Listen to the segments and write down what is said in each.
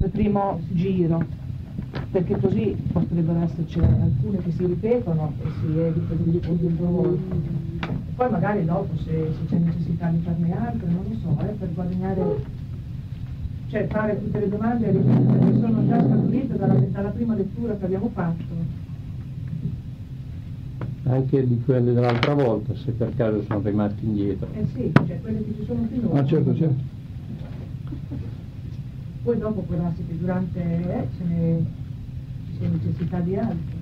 il primo giro, perché così potrebbero esserci alcune che si ripetono e si evita di ripetere. Poi magari dopo se c'è necessità di farne altre, non lo so, per guadagnare, cioè fare tutte le domande e ripetere che sono già scaturite dalla prima lettura che abbiamo fatto. Anche di quelle dell'altra volta, se per caso sono rimasti indietro. Sì, cioè quelle che ci sono finora. Ah, certo, certo. Poi dopo può darsi che durante ci sia necessità di altro.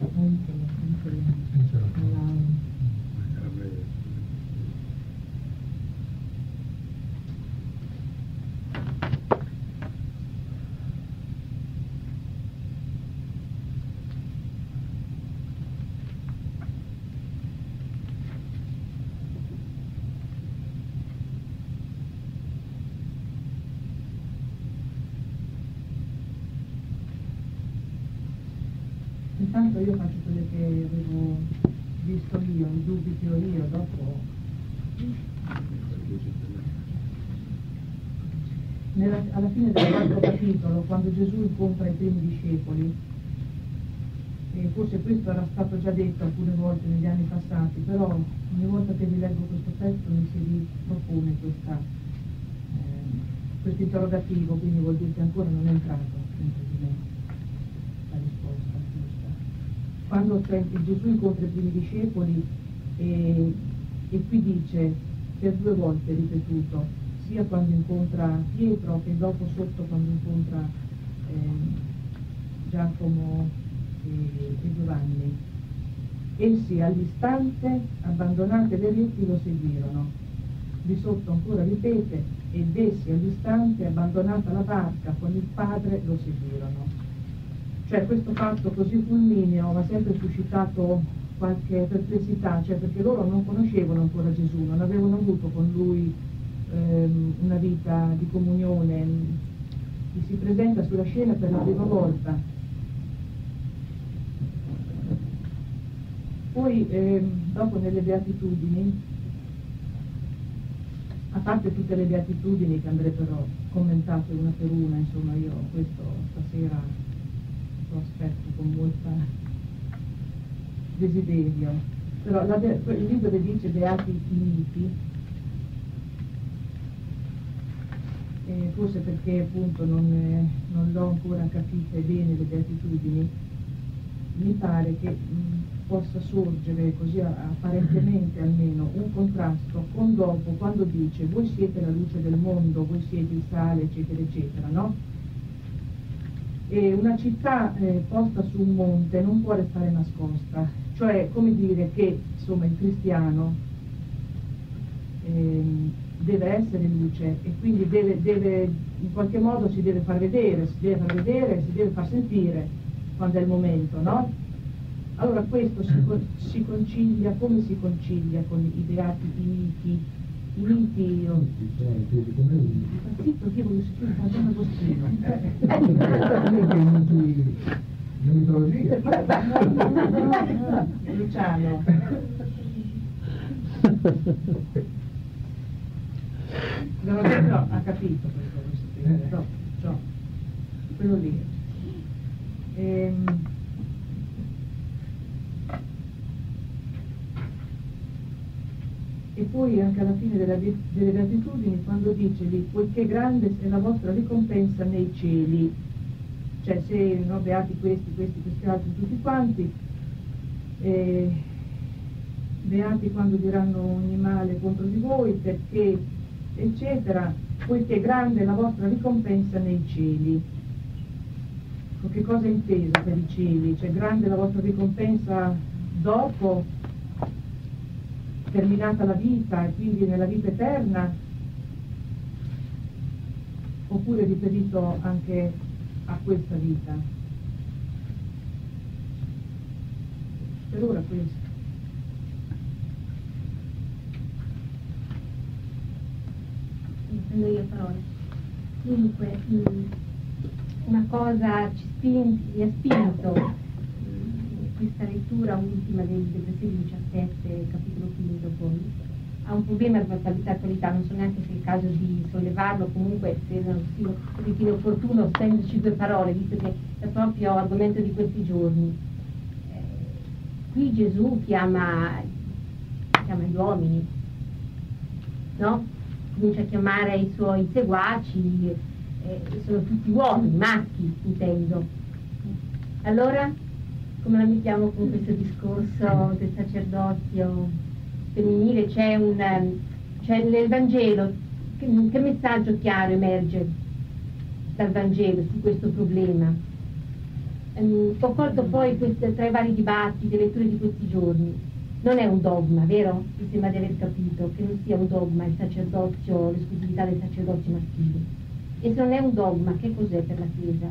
Intanto io faccio quelle che avevo visto io, i dubbi che ho io, dopo alla fine del quarto capitolo, quando Gesù incontra i primi discepoli, e forse questo era stato già detto alcune volte negli anni passati, però ogni volta che vi leggo questo testo mi si ripropone questo interrogativo, quindi vuol dire che ancora non è entrato dentro di me la risposta giusta. Quando Gesù incontra i primi discepoli e qui dice per 2 volte ripetuto, sia quando incontra Pietro che dopo sotto quando incontra Giacomo e Giovanni. Essi all'istante, abbandonate le reti, lo seguirono. Di sotto ancora ripete, ed essi all'istante, abbandonata la barca con il padre, lo seguirono. Cioè questo fatto così fulmineo mi ha sempre suscitato qualche perplessità, cioè perché loro non conoscevano ancora Gesù, non avevano avuto con lui una vita di comunione, gli si presenta sulla scena per la prima volta. Poi dopo nelle beatitudini, a parte tutte le beatitudini che andrebbero commentate una per una, insomma io questo stasera lo aspetto con molta desiderio, però il libro che dice beati i miti, forse perché appunto non l'ho ancora capite bene le beatitudini, mi pare che possa sorgere così apparentemente almeno un contrasto con dopo quando dice voi siete la luce del mondo, voi siete il sale, eccetera eccetera, no? E una città posta su un monte non può restare nascosta, cioè come dire che insomma il cristiano deve essere luce e quindi deve in qualche modo si deve far vedere, si deve far sentire quando è il momento, no? Allora questo si concilia, come si concilia con i beati, i miti, io... Zitto, che voglio sentire un Padrone Agostino. La mitologia. Luciano. No, ha capito quello, no, quello lì. E poi anche alla fine delle beatitudini, quando dice lì, poiché grande è la vostra ricompensa nei cieli, cioè se no, beati questi altri, tutti quanti, beati quando diranno ogni male contro di voi, perché eccetera, poiché grande è la vostra ricompensa nei cieli. Con che cosa è inteso per i cieli? Cioè grande è la vostra ricompensa dopo, terminata la vita e quindi nella vita eterna, oppure riferito anche a questa vita? Per ora questo. Prendo io parole. Dunque, una cosa mi ha spinto questa lettura ultima del versetto 17, capitolo 5 poi, ha un problema d'attualità, non so neanche se è il caso di sollevarlo, comunque se si ritiene opportuno spenderci due parole, visto che è proprio argomento di questi giorni. Qui Gesù chiama gli uomini, no? Comincia a chiamare i suoi seguaci, sono tutti uomini, maschi, intendo. Allora, come la mettiamo con questo discorso del sacerdozio femminile? C'è nel Vangelo, che messaggio chiaro emerge dal Vangelo su questo problema? Ho colto poi tra i vari dibattiti, le letture di questi giorni. Non è un dogma, vero? Mi sembra di aver capito che non sia un dogma il sacerdozio, l'esclusività del sacerdozio maschile. E se non è un dogma, che cos'è per la Chiesa?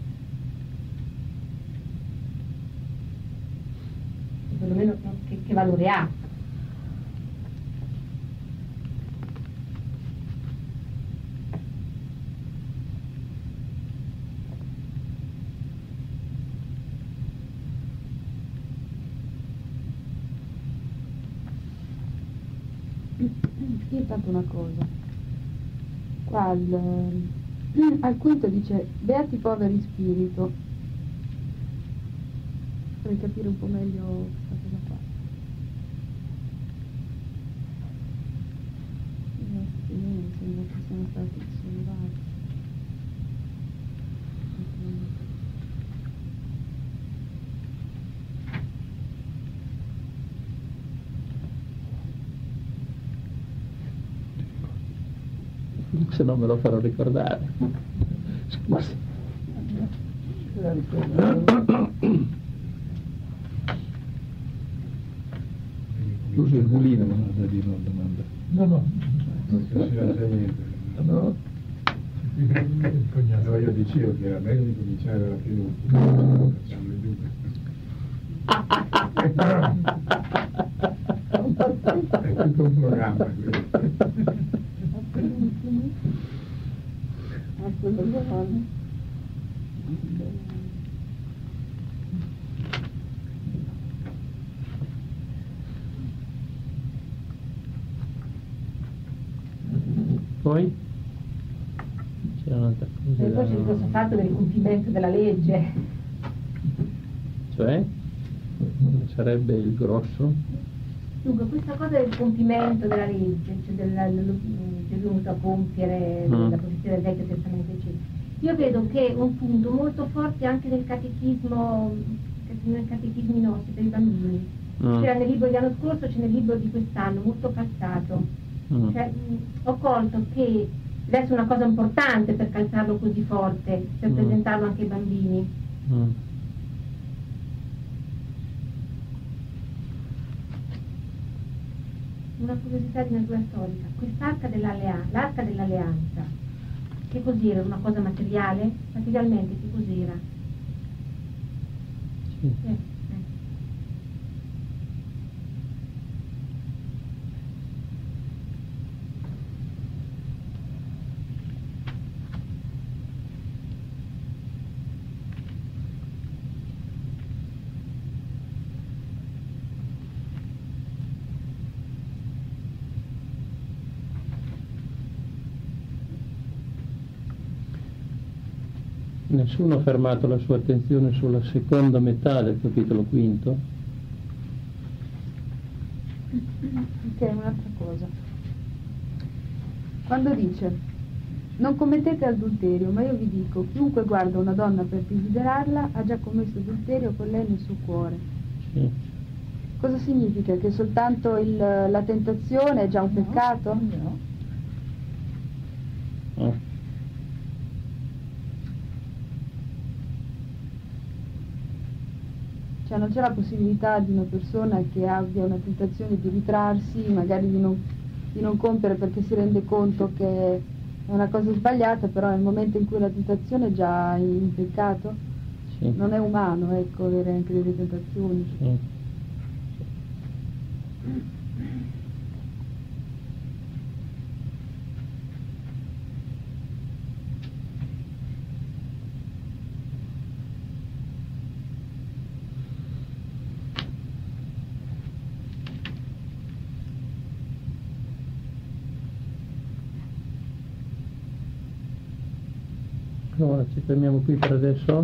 Perlomeno che valore ha? Io intanto una cosa, qua al quinto dice beati poveri in spirito, vorrei capire un po' meglio questa cosa qua. Mi sembra che siano stati sollevati. Se no me lo farò ricordare. Scusi. Scusi il mulino, ma non sa dire una domanda. No, non si sa niente. No. No, io dicevo che era meglio di cominciare dalla fine, facciamo le due. È tutto un programma questo. Poi c'era un'altra cosa. E poi c'è il grosso fatto del compimento della legge. Cioè? Sarebbe il grosso? Dunque, questa cosa del compimento della legge, cioè Gesù venuto a compiere la posizione del Vecchio Testamento, eccetera. Io vedo che è un punto molto forte anche nei catechismi nostri per i bambini. C'era nel libro dell'anno scorso, c'è nel libro di quest'anno, molto calzato. Cioè, ho colto che deve essere una cosa importante per calzarlo così forte, per presentarlo anche ai bambini. Una curiosità di natura storica, quest'arca l'arca dell'alleanza, che cos'era? Una cosa materiale? Materialmente che cos'era? Sì. Nessuno ha fermato la sua attenzione sulla seconda metà del capitolo quinto? Ok, un'altra cosa. Quando dice non commettete adulterio, ma io vi dico, chiunque guarda una donna per desiderarla ha già commesso adulterio con lei nel suo cuore. Sì. Cosa significa? Che soltanto la tentazione è già un peccato? No. Cioè non c'è la possibilità di una persona che abbia una tentazione di ritrarsi, magari di non compiere perché si rende conto che è una cosa sbagliata, però nel momento in cui la tentazione è già in peccato, Sì. non è umano, ecco, avere anche delle tentazioni. Sì. Allora ci fermiamo qui per adesso.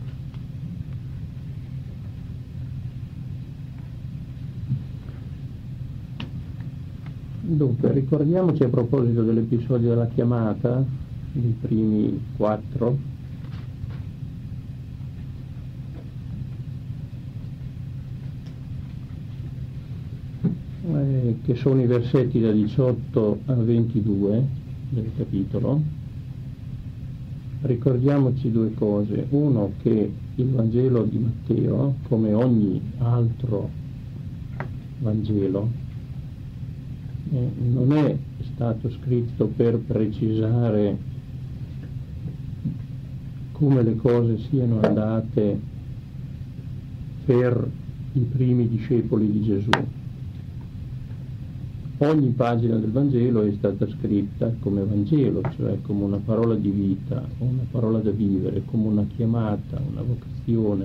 Dunque, ricordiamoci a proposito dell'episodio della chiamata, dei primi 4, che sono i versetti da 18 a 22 del capitolo. Ricordiamoci due cose. Uno, che il Vangelo di Matteo, come ogni altro Vangelo, non è stato scritto per precisare come le cose siano andate per i primi discepoli di Gesù. Ogni pagina del Vangelo è stata scritta come Vangelo, cioè come una parola di vita, una parola da vivere, come una chiamata, una vocazione,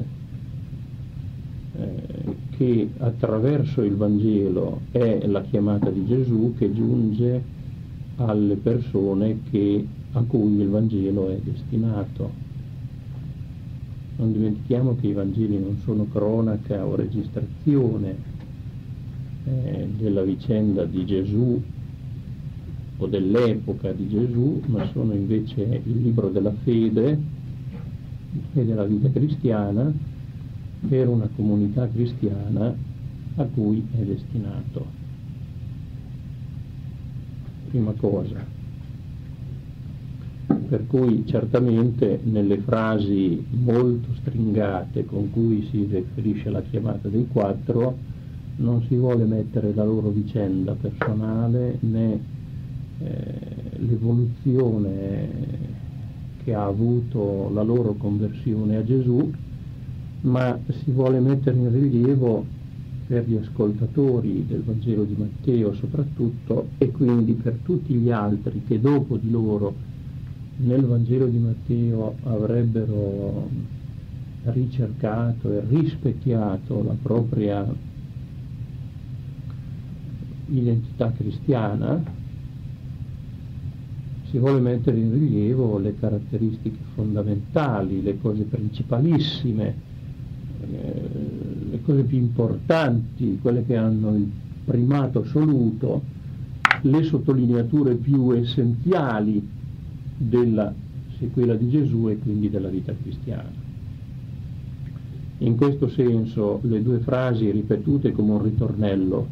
che attraverso il Vangelo è la chiamata di Gesù che giunge alle persone a cui il Vangelo è destinato. Non dimentichiamo che i Vangeli non sono cronaca o registrazione della vicenda di Gesù o dell'epoca di Gesù, ma sono invece il libro della fede e della vita cristiana per una comunità cristiana a cui è destinato. Prima cosa. Per cui certamente nelle frasi molto stringate con cui si riferisce alla chiamata dei 4 non si vuole mettere la loro vicenda personale né l'evoluzione che ha avuto la loro conversione a Gesù, ma si vuole mettere in rilievo per gli ascoltatori del Vangelo di Matteo soprattutto, e quindi per tutti gli altri che dopo di loro nel Vangelo di Matteo avrebbero ricercato e rispecchiato la propria identità cristiana. Si vuole mettere in rilievo le caratteristiche fondamentali, le cose principalissime, le cose più importanti, quelle che hanno il primato assoluto, le sottolineature più essenziali della sequela di Gesù e quindi della vita cristiana. In questo senso le due frasi ripetute come un ritornello: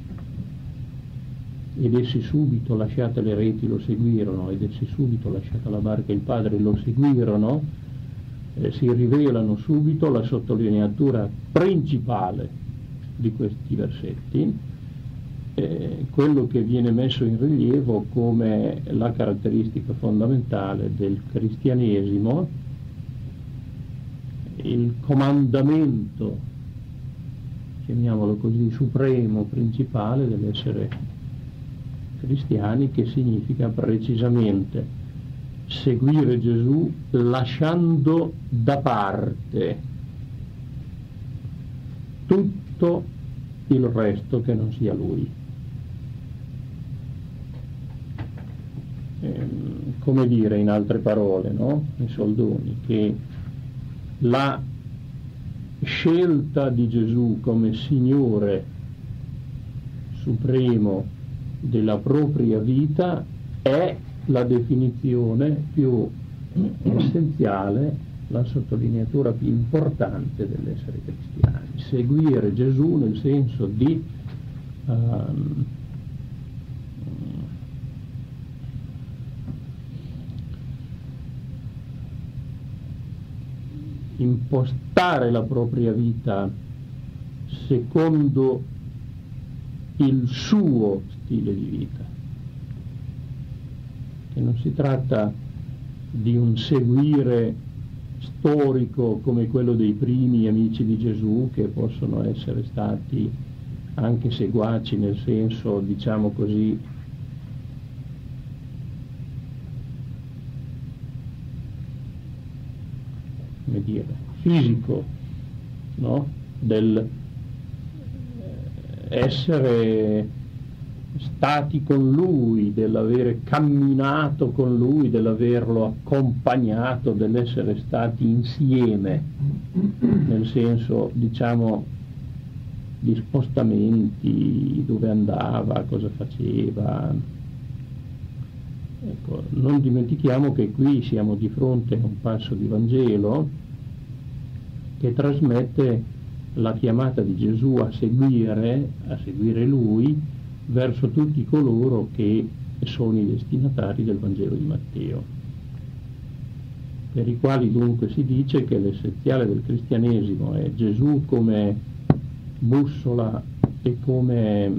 ed essi subito, lasciate le reti, lo seguirono, ed essi subito, lasciata la barca e il padre, lo seguirono, si rivelano subito la sottolineatura principale di questi versetti, quello che viene messo in rilievo come la caratteristica fondamentale del cristianesimo, il comandamento, chiamiamolo così, supremo, principale dell'essere cristiani, che significa precisamente seguire Gesù lasciando da parte tutto il resto che non sia Lui. Come dire, in altre parole, no? I soldoni, che la scelta di Gesù come Signore supremo della propria vita è la definizione più essenziale, la sottolineatura più importante dell'essere cristiani. Seguire Gesù nel senso di impostare la propria vita secondo il suo stile di vita, che non si tratta di un seguire storico come quello dei primi amici di Gesù, che possono essere stati anche seguaci nel senso, diciamo così, come dire, fisico, no? Del essere stati con lui, dell'avere camminato con lui, dell'averlo accompagnato, dell'essere stati insieme, nel senso, diciamo, di spostamenti, dove andava, cosa faceva. Ecco, non dimentichiamo che qui siamo di fronte a un passo di Vangelo che trasmette la chiamata di Gesù a seguire lui, verso tutti coloro che sono i destinatari del Vangelo di Matteo, per i quali dunque si dice che l'essenziale del cristianesimo è Gesù come bussola e come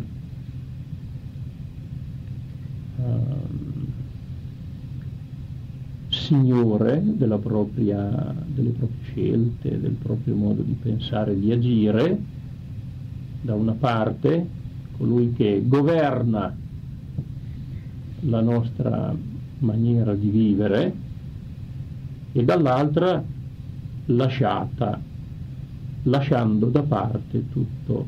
Signore delle proprie scelte, del proprio modo di pensare e di agire, da una parte colui che governa la nostra maniera di vivere, e dall'altra lasciando da parte tutto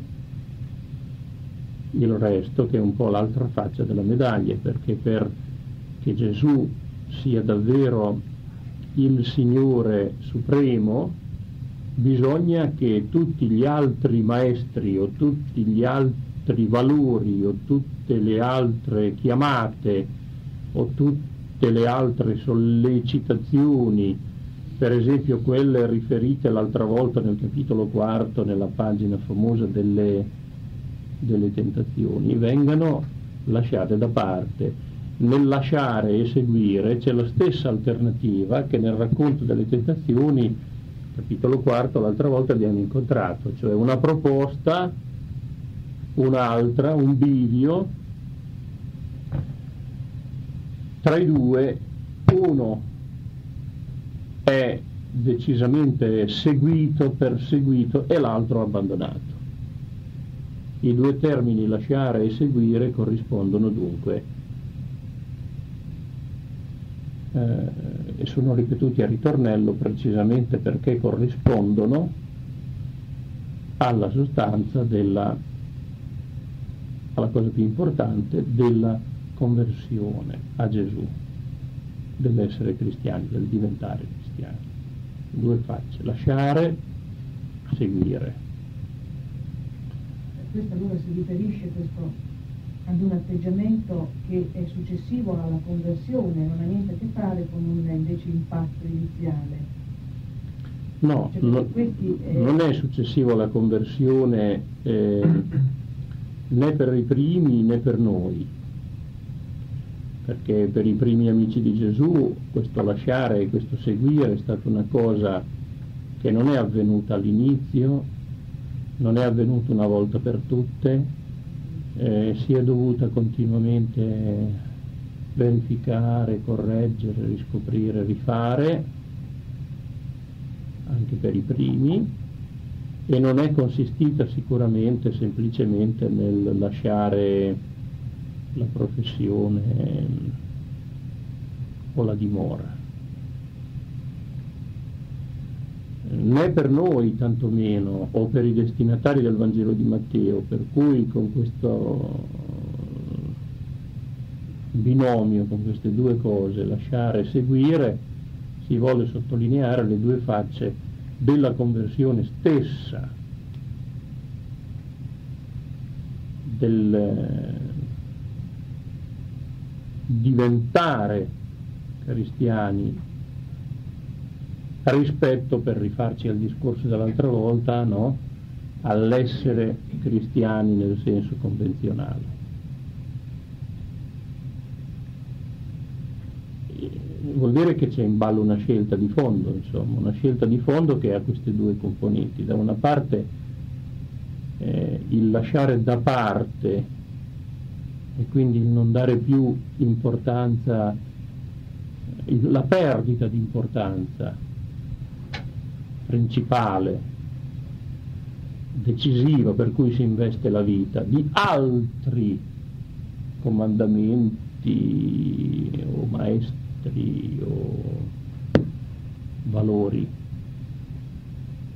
il resto, che è un po' l'altra faccia della medaglia, perché perché Gesù sia davvero il Signore supremo, bisogna che tutti gli altri maestri o tutti gli altri valori o tutte le altre chiamate o tutte le altre sollecitazioni, per esempio quelle riferite l'altra volta nel capitolo 4, nella pagina famosa delle tentazioni, vengano lasciate da parte. Nel lasciare e seguire c'è la stessa alternativa che nel racconto delle tentazioni, capitolo 4, l'altra volta abbiamo incontrato, cioè una proposta, un'altra, un bivio tra i due. Uno è decisamente perseguito e l'altro abbandonato. I due termini lasciare e seguire corrispondono dunque e sono ripetuti a ritornello precisamente perché corrispondono alla sostanza alla cosa più importante della conversione a Gesù, dell'essere cristiani, del diventare cristiani. Due facce: lasciare, seguire. Questo allora si riferisce ad un atteggiamento che è successivo alla conversione, non ha niente a che fare con un invece impatto iniziale. No, non è successivo alla conversione né per i primi né per noi, perché per i primi amici di Gesù questo lasciare e questo seguire è stata una cosa che non è avvenuta all'inizio, non è avvenuta una volta per tutte, si è dovuta continuamente verificare, correggere, riscoprire, rifare, anche per i primi, e non è consistita sicuramente semplicemente nel lasciare la professione o la dimora. Né per noi tantomeno, o per i destinatari del Vangelo di Matteo, per cui con questo binomio, con queste due cose, lasciare e seguire, si vuole sottolineare le due facce della conversione stessa, del diventare cristiani, rispetto, per rifarci al discorso dell'altra volta, no? All'essere cristiani nel senso convenzionale. Vuol dire che c'è in ballo una scelta di fondo, insomma, una scelta di fondo che ha queste due componenti. Da una parte il lasciare da parte e quindi il non dare più importanza, la perdita di importanza principale, decisiva, per cui si investe la vita, di altri comandamenti o maestri o valori,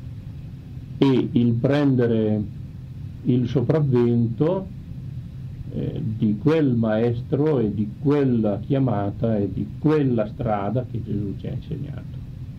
e il prendere il sopravvento di quel maestro e di quella chiamata e di quella strada che Gesù ci ha insegnato.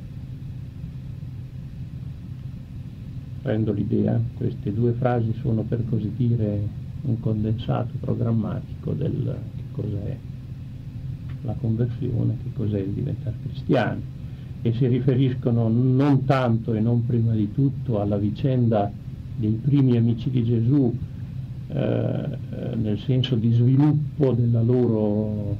Prendo l'idea? Queste due frasi sono, per così dire, un condensato programmatico del che cos'è la conversione, che cos'è il diventare cristiani, e si riferiscono non tanto e non prima di tutto alla vicenda dei primi amici di Gesù, nel senso di sviluppo della loro,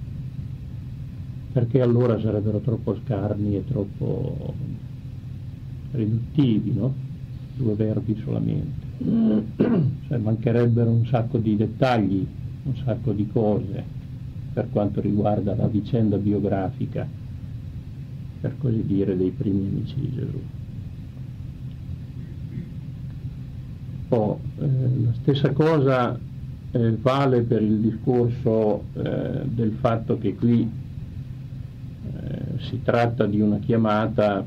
perché allora sarebbero troppo scarni e troppo riduttivi, no? Due verbi solamente, cioè mancherebbero un sacco di dettagli, un sacco di cose per quanto riguarda la vicenda biografica, per così dire, dei primi amici di Gesù. La stessa cosa vale per il discorso del fatto che qui si tratta di una chiamata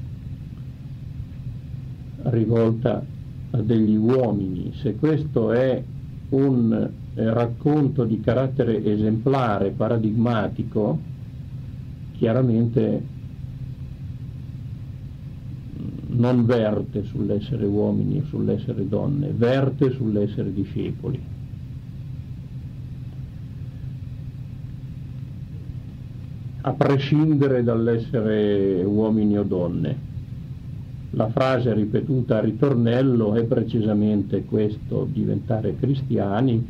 rivolta a degli uomini. Se questo è un racconto di carattere esemplare, paradigmatico, chiaramente non verte sull'essere uomini o sull'essere donne, verte sull'essere discepoli. A prescindere dall'essere uomini o donne. La frase ripetuta a ritornello è precisamente questo: diventare cristiani,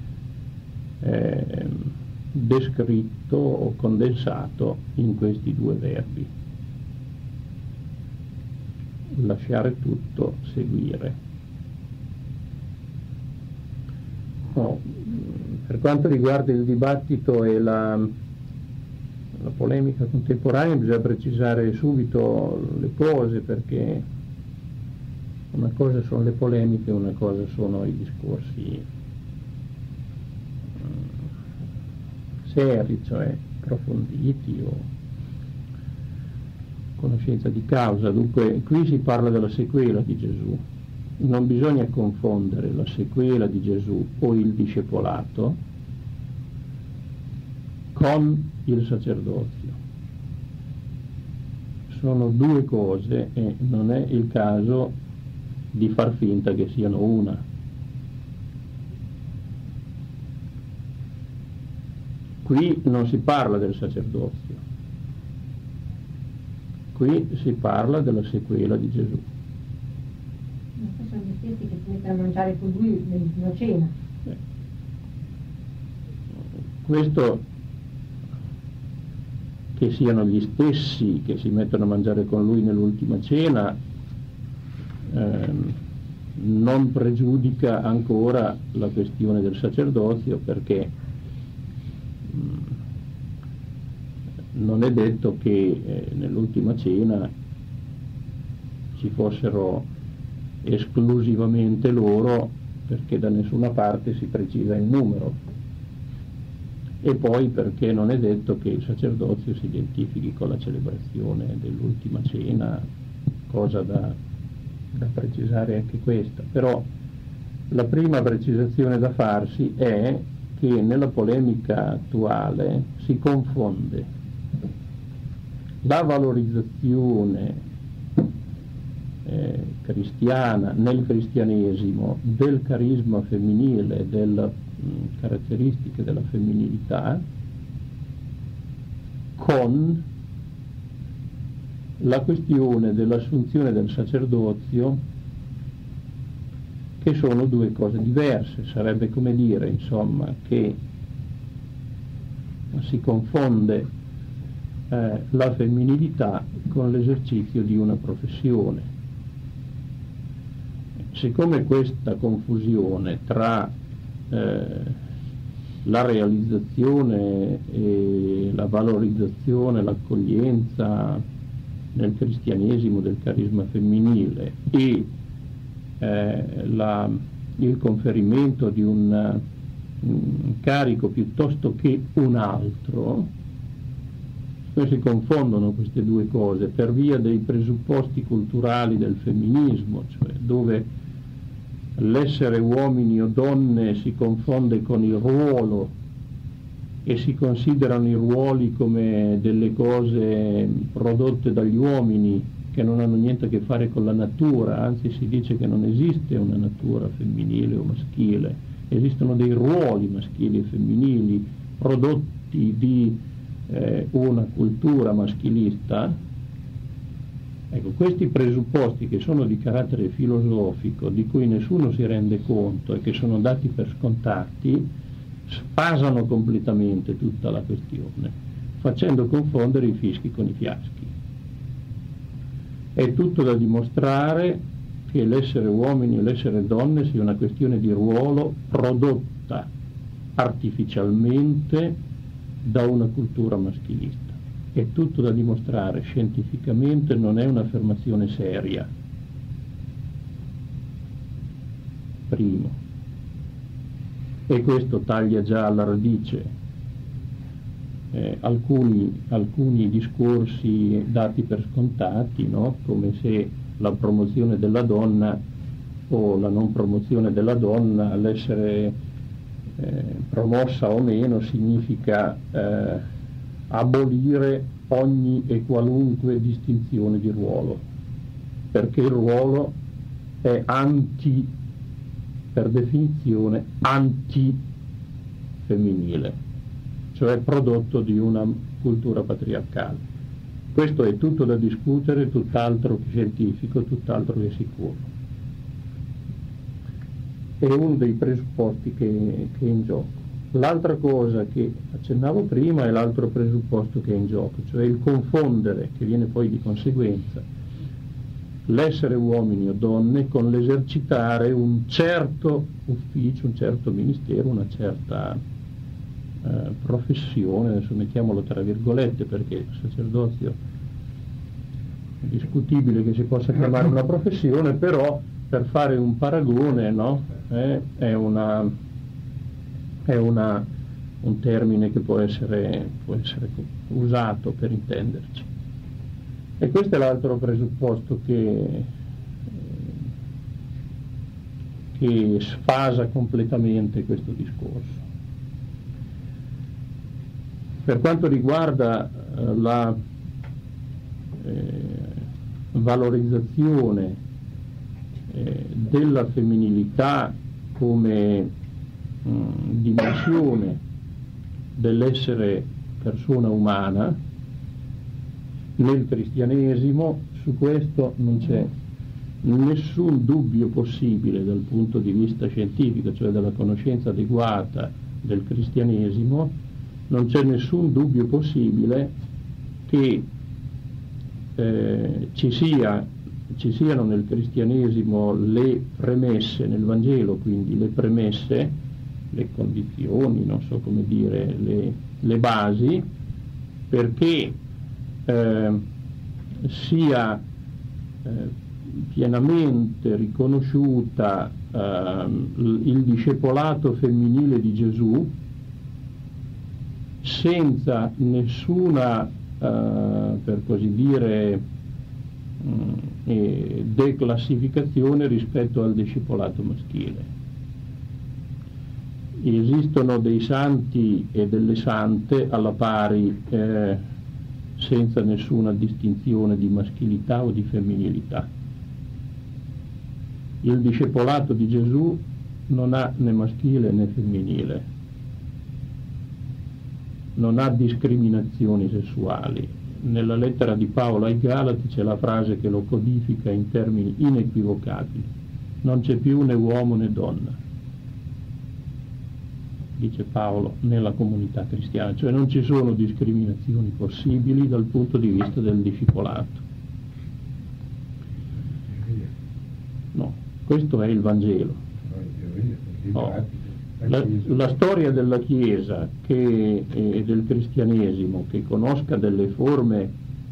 descritto o condensato in questi due verbi: lasciare tutto, seguire. Per quanto riguarda il dibattito e la polemica contemporanea, bisogna precisare subito le cose, perché una cosa sono le polemiche, una cosa sono i discorsi seri, cioè approfonditi o conoscenza di causa. Dunque qui si parla della sequela di Gesù. Non bisogna confondere la sequela di Gesù o il discepolato con il sacerdozio. Sono due cose e non è il caso di far finta che siano una. Qui non si parla del sacerdozio, qui si parla della sequela di Gesù. Ma sono gli stessi che si mettono a mangiare con lui nell'ultima cena. Questo, che siano gli stessi che si mettono a mangiare con lui nell'ultima cena, non pregiudica ancora la questione del sacerdozio, perché non è detto che nell'ultima cena ci fossero esclusivamente loro, perché da nessuna parte si precisa il numero, e poi perché non è detto che il sacerdozio si identifichi con la celebrazione dell'ultima cena, cosa da precisare anche questa. Però la prima precisazione da farsi è che nella polemica attuale si confonde la valorizzazione cristiana nel cristianesimo del carisma femminile, delle caratteristiche della femminilità, con la questione dell'assunzione del sacerdozio, che sono due cose diverse. Sarebbe come dire, insomma, che si confonde la femminilità con l'esercizio di una professione. Siccome questa confusione tra la realizzazione e la valorizzazione, l'accoglienza nel cristianesimo del carisma femminile e il conferimento di un carico piuttosto che un altro, si confondono queste due cose per via dei presupposti culturali del femminismo, cioè dove l'essere uomini o donne si confonde con il ruolo e si considerano i ruoli come delle cose prodotte dagli uomini che non hanno niente a che fare con la natura, anzi si dice che non esiste una natura femminile o maschile, esistono dei ruoli maschili e femminili prodotti di una cultura maschilista. Ecco, questi presupposti che sono di carattere filosofico, di cui nessuno si rende conto e che sono dati per scontati, sfasano completamente tutta la questione, facendo confondere i fischi con i fiaschi. È tutto da dimostrare che l'essere uomini e l'essere donne sia una questione di ruolo prodotta artificialmente da una cultura maschilista. È tutto da dimostrare scientificamente, non è un'affermazione seria. Primo. E questo taglia già alla radice alcuni discorsi dati per scontati, no? Come se la promozione della donna o la non promozione della donna, l'essere promossa o meno, significa abolire ogni e qualunque distinzione di ruolo, perché il ruolo è per definizione antifemminile, cioè prodotto di una cultura patriarcale. Questo è tutto da discutere, tutt'altro che scientifico, tutt'altro che sicuro. È uno dei presupposti che è in gioco. L'altra cosa che accennavo prima è l'altro presupposto che è in gioco, cioè il confondere, che viene poi di conseguenza, l'essere uomini o donne con l'esercitare un certo ufficio, un certo ministero, una certa professione, adesso mettiamolo tra virgolette perché il sacerdozio è discutibile che si possa chiamare una professione, però per fare un paragone, no? È un termine che può essere usato per intenderci. E questo è l'altro presupposto che sfasa completamente questo discorso. Per quanto riguarda la valorizzazione della femminilità come dimensione dell'essere persona umana, nel cristianesimo su questo non c'è nessun dubbio possibile dal punto di vista scientifico, cioè dalla conoscenza adeguata del cristianesimo. Non c'è nessun dubbio possibile che ci siano nel cristianesimo le premesse, nel Vangelo quindi le premesse, le condizioni, non so come dire, le basi, perché sia pienamente riconosciuta il discepolato femminile di Gesù, senza nessuna, per così dire, declassificazione rispetto al discepolato maschile. Esistono dei santi e delle sante alla pari, senza nessuna distinzione di maschilità o di femminilità. Il discepolato di Gesù non ha né maschile né femminile, non ha discriminazioni sessuali. Nella lettera di Paolo ai Galati c'è la frase che lo codifica in termini inequivocabili: non c'è più né uomo né donna, dice Paolo, nella comunità cristiana, cioè non ci sono discriminazioni possibili dal punto di vista del discepolato. No, questo è il Vangelo. No. La storia della Chiesa e del cristianesimo che conosca delle forme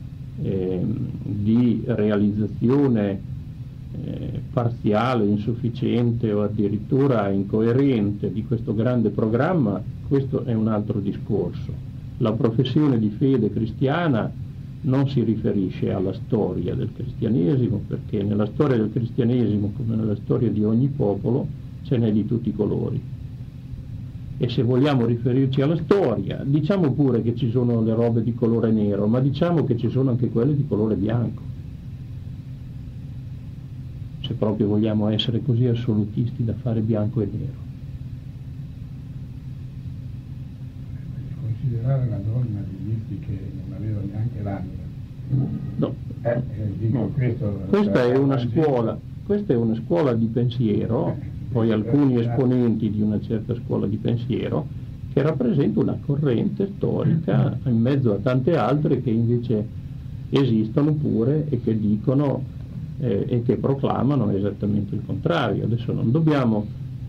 di realizzazione parziale, insufficiente o addirittura incoerente di questo grande programma, questo è un altro discorso. La professione di fede cristiana non si riferisce alla storia del cristianesimo, perché nella storia del cristianesimo, come nella storia di ogni popolo, ce n'è di tutti i colori. E se vogliamo riferirci alla storia, diciamo pure che ci sono le robe di colore nero, ma diciamo che ci sono anche quelle di colore bianco. Se proprio vogliamo essere così assolutisti da fare bianco e nero. Considerare la donna di dirti che non aveva neanche l'anima. No. Dico, No. Questo Questa è una scuola di pensiero, poi alcuni esponenti di una certa scuola di pensiero, che rappresenta una corrente storica in mezzo a tante altre che invece esistono pure e che dicono e che proclamano esattamente il contrario. Adesso non dobbiamo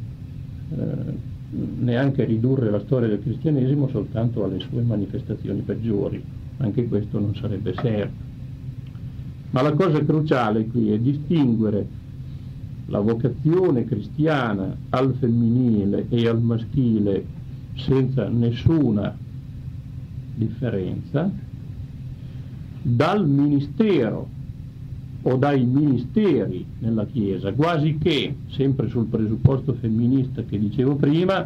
neanche ridurre la storia del cristianesimo soltanto alle sue manifestazioni peggiori, anche questo non sarebbe serio. Ma la cosa cruciale qui è distinguere la vocazione cristiana al femminile e al maschile senza nessuna differenza dal ministero o dai ministeri nella Chiesa, quasi che, sempre sul presupposto femminista che dicevo prima,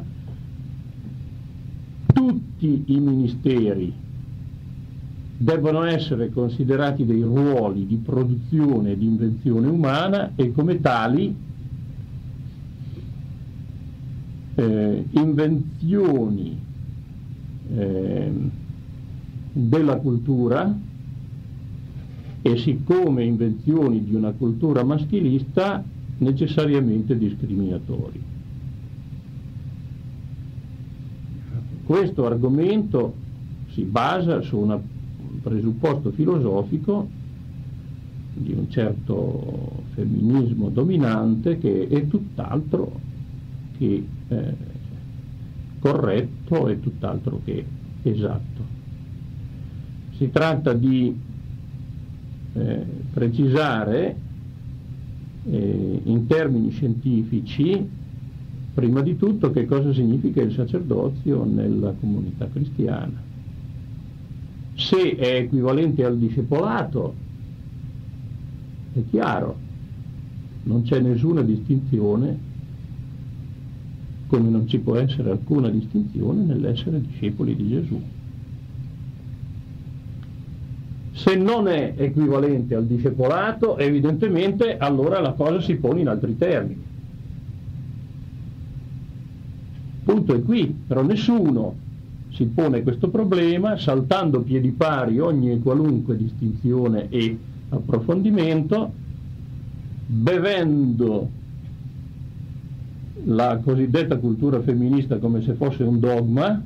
tutti i ministeri devono essere considerati dei ruoli di produzione e di invenzione umana e come tali invenzioni della cultura, e siccome invenzioni di una cultura maschilista necessariamente discriminatori. Questo argomento si basa su un presupposto filosofico di un certo femminismo dominante che è tutt'altro che corretto e tutt'altro che esatto. Si tratta di precisare in termini scientifici prima di tutto che cosa significa il sacerdozio nella comunità cristiana. Se è equivalente al discepolato, è chiaro, non c'è nessuna distinzione, come non ci può essere alcuna distinzione nell'essere discepoli di Gesù. Se non è equivalente al discepolato, evidentemente allora la cosa si pone in altri termini. Punto è qui, però nessuno si pone questo problema saltando piedi pari ogni e qualunque distinzione e approfondimento, bevendo la cosiddetta cultura femminista come se fosse un dogma,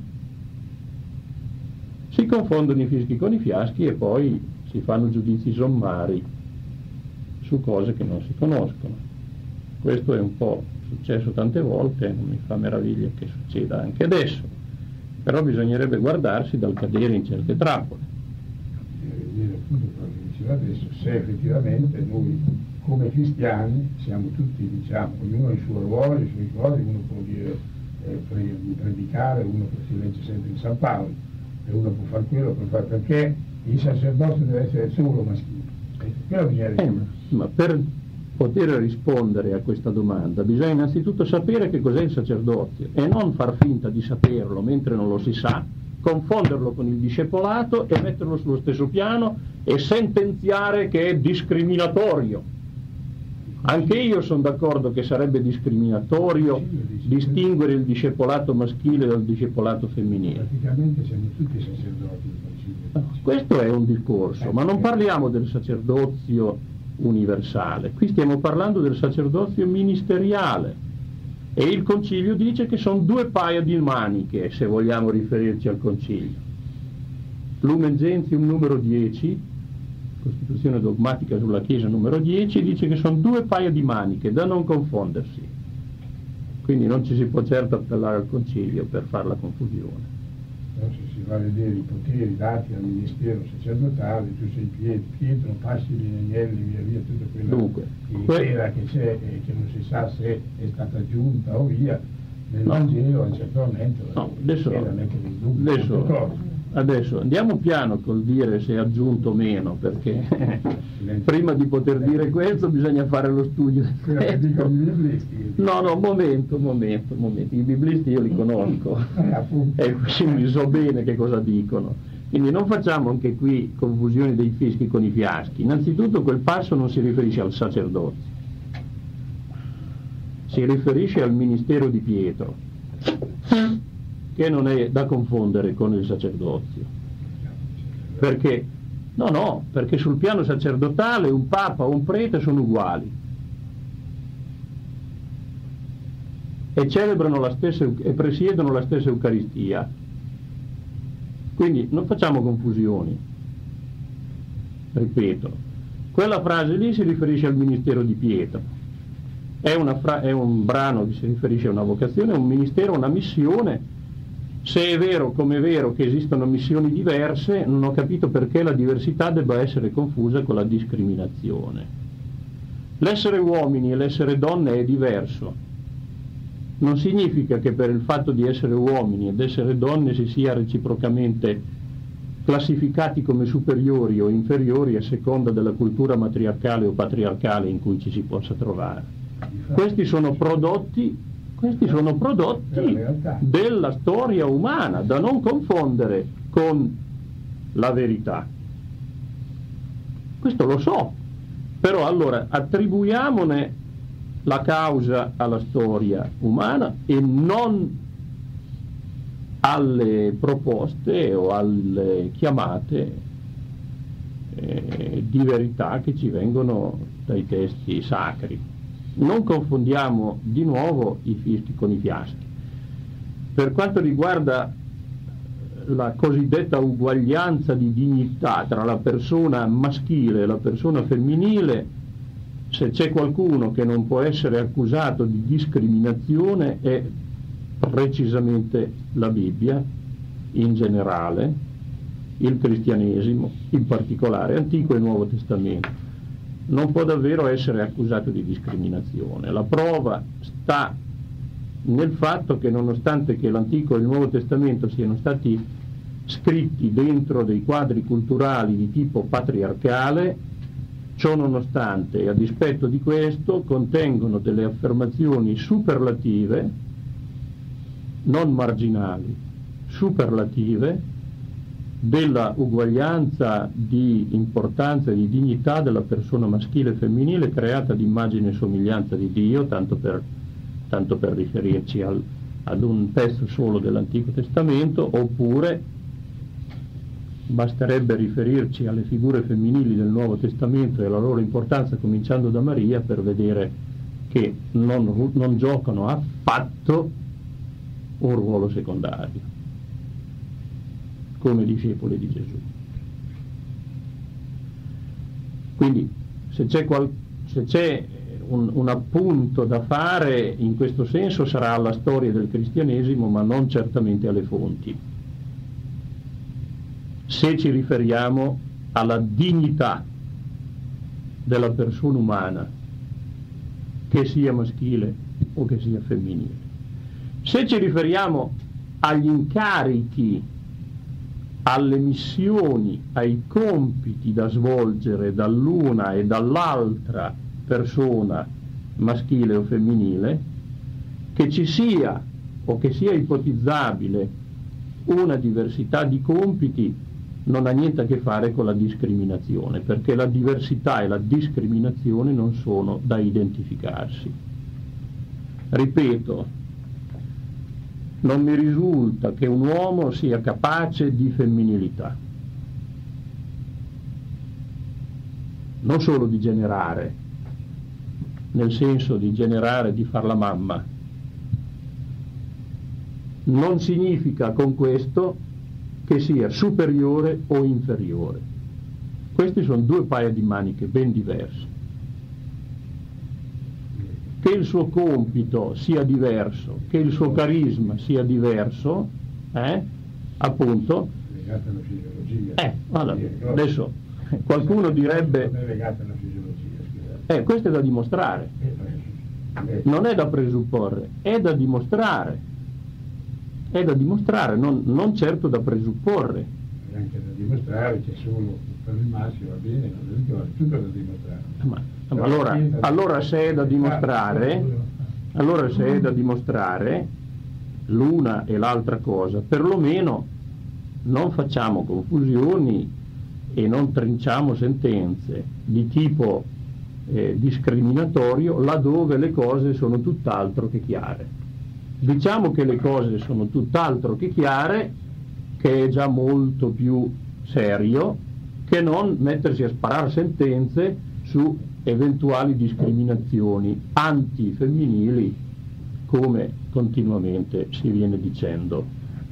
si confondono i fischi con i fiaschi e poi si fanno giudizi sommari su cose che non si conoscono. Questo è un po' successo tante volte, non mi fa meraviglia che succeda anche adesso, però bisognerebbe guardarsi dal cadere in certe trappole. Dire appunto quello che diceva adesso, se effettivamente noi come cristiani siamo tutti, diciamo, ognuno ha il suo ruolo, le sue cose, uno può dire predicare, uno si legge sempre in San Paolo, e uno può fare quello, può fare, perché il sacerdozio deve essere solo maschile. Ma per poter rispondere a questa domanda bisogna innanzitutto sapere che cos'è il sacerdozio e non far finta di saperlo mentre non lo si sa, confonderlo con il discepolato e metterlo sullo stesso piano e sentenziare che è discriminatorio. Anche io sono d'accordo che sarebbe discriminatorio distinguere il discepolato maschile dal discepolato femminile. Praticamente siamo tutti sacerdoti. Questo è un discorso, ma non parliamo del sacerdozio universale, qui stiamo parlando del sacerdozio ministeriale e il Concilio dice che sono due paia di maniche, se vogliamo riferirci al Concilio. Lumen Gentium numero 10, Costituzione dogmatica sulla Chiesa numero 10, dice che sono due paia di maniche da non confondersi, quindi non ci si può certo appellare al Concilio per fare la confusione. Se si va a vedere i poteri dati al ministero sacerdotale, tu sei Pietro, passi gli agnelli, via tutto quello. Dunque, che c'è e che non si sa se è stata aggiunta o via nel Vangelo a un certo momento. No, adesso Adesso andiamo piano col dire se è aggiunto o meno, perché prima di poter dire questo bisogna fare lo studio del testo. No, momento, i biblisti io li conosco e quindi so bene che cosa dicono, quindi non facciamo anche qui confusioni dei fischi con i fiaschi. Innanzitutto quel passo non si riferisce al sacerdozio, si riferisce al ministero di Pietro, che non è da confondere con il sacerdozio, perché perché sul piano sacerdotale un papa o un prete sono uguali e celebrano la stessa e presiedono la stessa Eucaristia, quindi non facciamo confusioni. Ripeto, quella frase lì si riferisce al ministero di Pietro, è un brano che si riferisce a una vocazione, a un ministero, a una missione. Se è vero, come è vero, che esistono missioni diverse, non ho capito perché la diversità debba essere confusa con la discriminazione. L'essere uomini e l'essere donne è diverso. Non significa che per il fatto di essere uomini ed essere donne si sia reciprocamente classificati come superiori o inferiori a seconda della cultura matriarcale o patriarcale in cui ci si possa trovare. Questi sono prodotti della storia umana, da non confondere con la verità. Questo lo so, però allora attribuiamone la causa alla storia umana e non alle proposte o alle chiamate di verità che ci vengono dai testi sacri. Non confondiamo di nuovo i fischi con i fiaschi. Per quanto riguarda la cosiddetta uguaglianza di dignità tra la persona maschile e la persona femminile, se c'è qualcuno che non può essere accusato di discriminazione è precisamente la Bibbia in generale, il cristianesimo in particolare, Antico e Nuovo Testamento. Non può davvero essere accusato di discriminazione. La prova sta nel fatto che, nonostante che l'Antico e il Nuovo Testamento siano stati scritti dentro dei quadri culturali di tipo patriarcale, ciò nonostante e a dispetto di questo contengono delle affermazioni superlative, non marginali, superlative, della uguaglianza di importanza e di dignità della persona maschile e femminile creata d'immagine e somiglianza di Dio, tanto per riferirci ad un pezzo solo dell'Antico Testamento, oppure basterebbe riferirci alle figure femminili del Nuovo Testamento e alla loro importanza cominciando da Maria per vedere che non giocano affatto un ruolo secondario come discepoli di Gesù. Quindi se c'è un appunto da fare in questo senso sarà alla storia del cristianesimo, ma non certamente alle fonti. Se ci riferiamo alla dignità della persona umana, che sia maschile o che sia femminile. Se ci riferiamo agli incarichi, alle missioni, ai compiti da svolgere dall'una e dall'altra persona, maschile o femminile, che ci sia o che sia ipotizzabile una diversità di compiti non ha niente a che fare con la discriminazione, perché la diversità e la discriminazione non sono da identificarsi. Ripeto, non mi risulta che un uomo sia capace di femminilità, non solo di generare, nel senso di generare, di far la mamma. Non significa con questo che sia superiore o inferiore. Questi sono due paia di maniche ben diverse. Che il suo compito sia diverso, che il suo carisma sia diverso, appunto. Legato alla fisiologia. Allora, adesso qualcuno direbbe. Non è legato alla fisiologia. Questo è da dimostrare. Non è da presupporre, è da dimostrare. È da dimostrare, non certo da presupporre. è anche da dimostrare, c'è solo per il maschio, va bene, la religione, tutto da dimostrare. Allora se è da dimostrare l'una e l'altra cosa, perlomeno non facciamo confusioni e non trinciamo sentenze di tipo discriminatorio laddove le cose sono tutt'altro che chiare. Diciamo che le cose sono tutt'altro che chiare, che è già molto più serio che non mettersi a sparare sentenze su eventuali discriminazioni antifemminili, come continuamente si viene dicendo.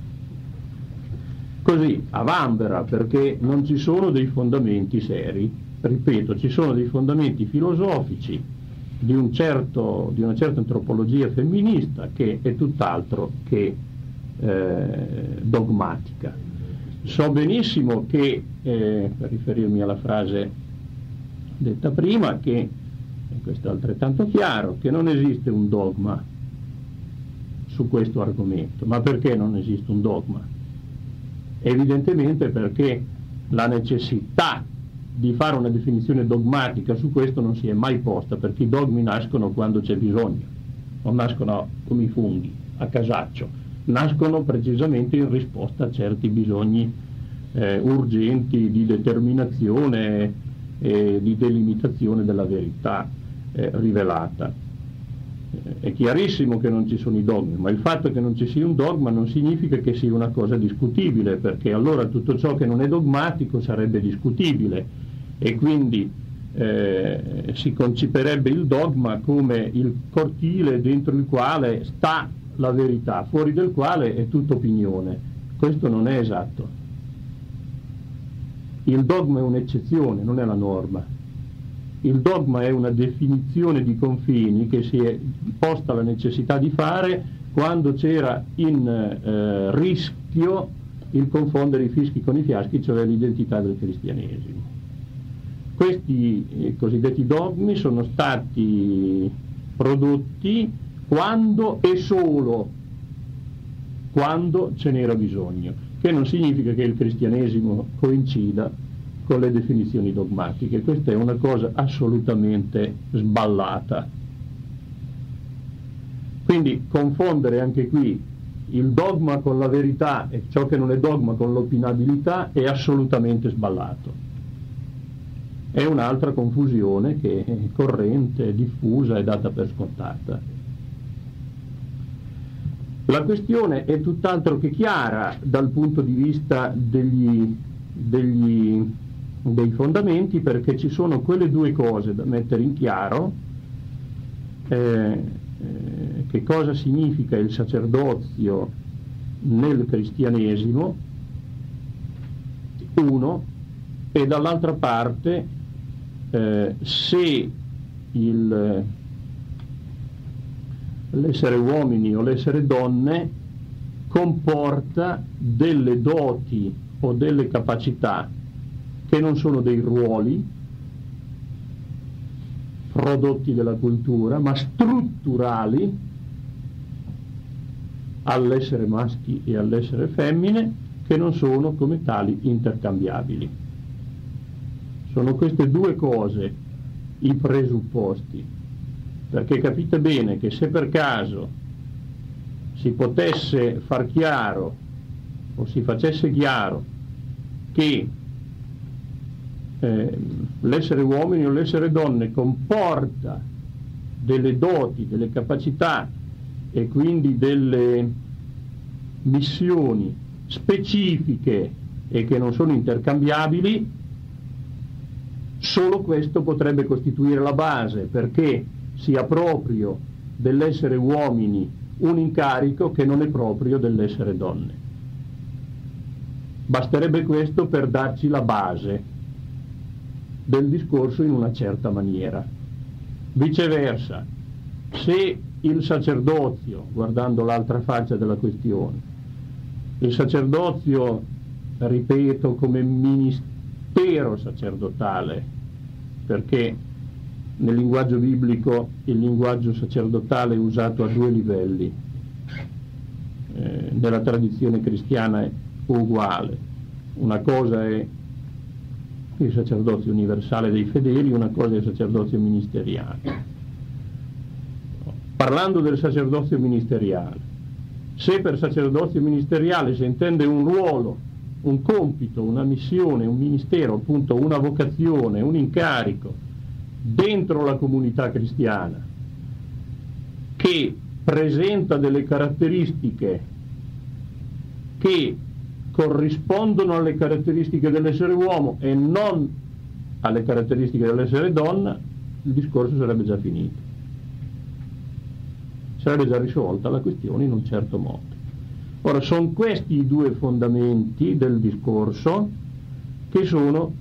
Così, a vanvera, perché non ci sono dei fondamenti seri, ripeto, ci sono dei fondamenti filosofici di una certa antropologia femminista che è tutt'altro che dogmatica. So benissimo che, per riferirmi alla frase detta prima, che, e questo è altrettanto chiaro, che non esiste un dogma su questo argomento. Ma perché non esiste un dogma? Evidentemente perché la necessità di fare una definizione dogmatica su questo non si è mai posta, perché i dogmi nascono quando c'è bisogno, non nascono come i funghi, a casaccio, nascono precisamente in risposta a certi bisogni urgenti di determinazione e di delimitazione della verità rivelata. È chiarissimo che non ci sono i dogmi, ma il fatto che non ci sia un dogma non significa che sia una cosa discutibile, perché allora tutto ciò che non è dogmatico sarebbe discutibile e quindi si conciperebbe il dogma come il cortile dentro il quale sta la verità, fuori del quale è tutta opinione. Questo non è esatto. Il dogma è un'eccezione, non è la norma. Il dogma è una definizione di confini che si è posta la necessità di fare quando c'era in rischio il confondere i fischi con i fiaschi, cioè l'identità del cristianesimo. Questi cosiddetti dogmi sono stati prodotti quando e solo quando ce n'era bisogno, che non significa che il cristianesimo coincida con le definizioni dogmatiche. Questa è una cosa assolutamente sballata. Quindi confondere anche qui il dogma con la verità e ciò che non è dogma con l'opinabilità è assolutamente sballato. È un'altra confusione che è corrente, diffusa e data per scontata. La questione è tutt'altro che chiara dal punto di vista dei fondamenti, perché ci sono quelle due cose da mettere in chiaro: che cosa significa il sacerdozio nel cristianesimo, uno, e dall'altra parte se l'essere uomini o l'essere donne comporta delle doti o delle capacità che non sono dei ruoli prodotti della cultura, ma strutturali all'essere maschi e all'essere femmine, che non sono come tali intercambiabili. Sono queste due cose i presupposti, perché capite bene che se per caso si potesse far chiaro o si facesse chiaro che l'essere uomini o l'essere donne comporta delle doti, delle capacità e quindi delle missioni specifiche e che non sono intercambiabili, solo questo potrebbe costituire la base perché sia proprio dell'essere uomini un incarico che non è proprio dell'essere donne. Basterebbe questo per darci la base del discorso in una certa maniera. Viceversa, se il sacerdozio, guardando l'altra faccia della questione, il sacerdozio, ripeto, come ministero sacerdotale, perché nel linguaggio biblico il linguaggio sacerdotale è usato a due livelli, nella tradizione cristiana è uguale, Una cosa è il sacerdozio universale dei fedeli, una cosa è il sacerdozio ministeriale. Parlando del sacerdozio ministeriale, se per sacerdozio ministeriale si intende un ruolo, un compito, una missione, un ministero, appunto una vocazione, un incarico dentro la comunità cristiana che presenta delle caratteristiche che corrispondono alle caratteristiche dell'essere uomo e non alle caratteristiche dell'essere donna, il discorso sarebbe già finito. Sarebbe già risolta la questione in un certo modo. Ora, sono questi i due fondamenti del discorso che sono,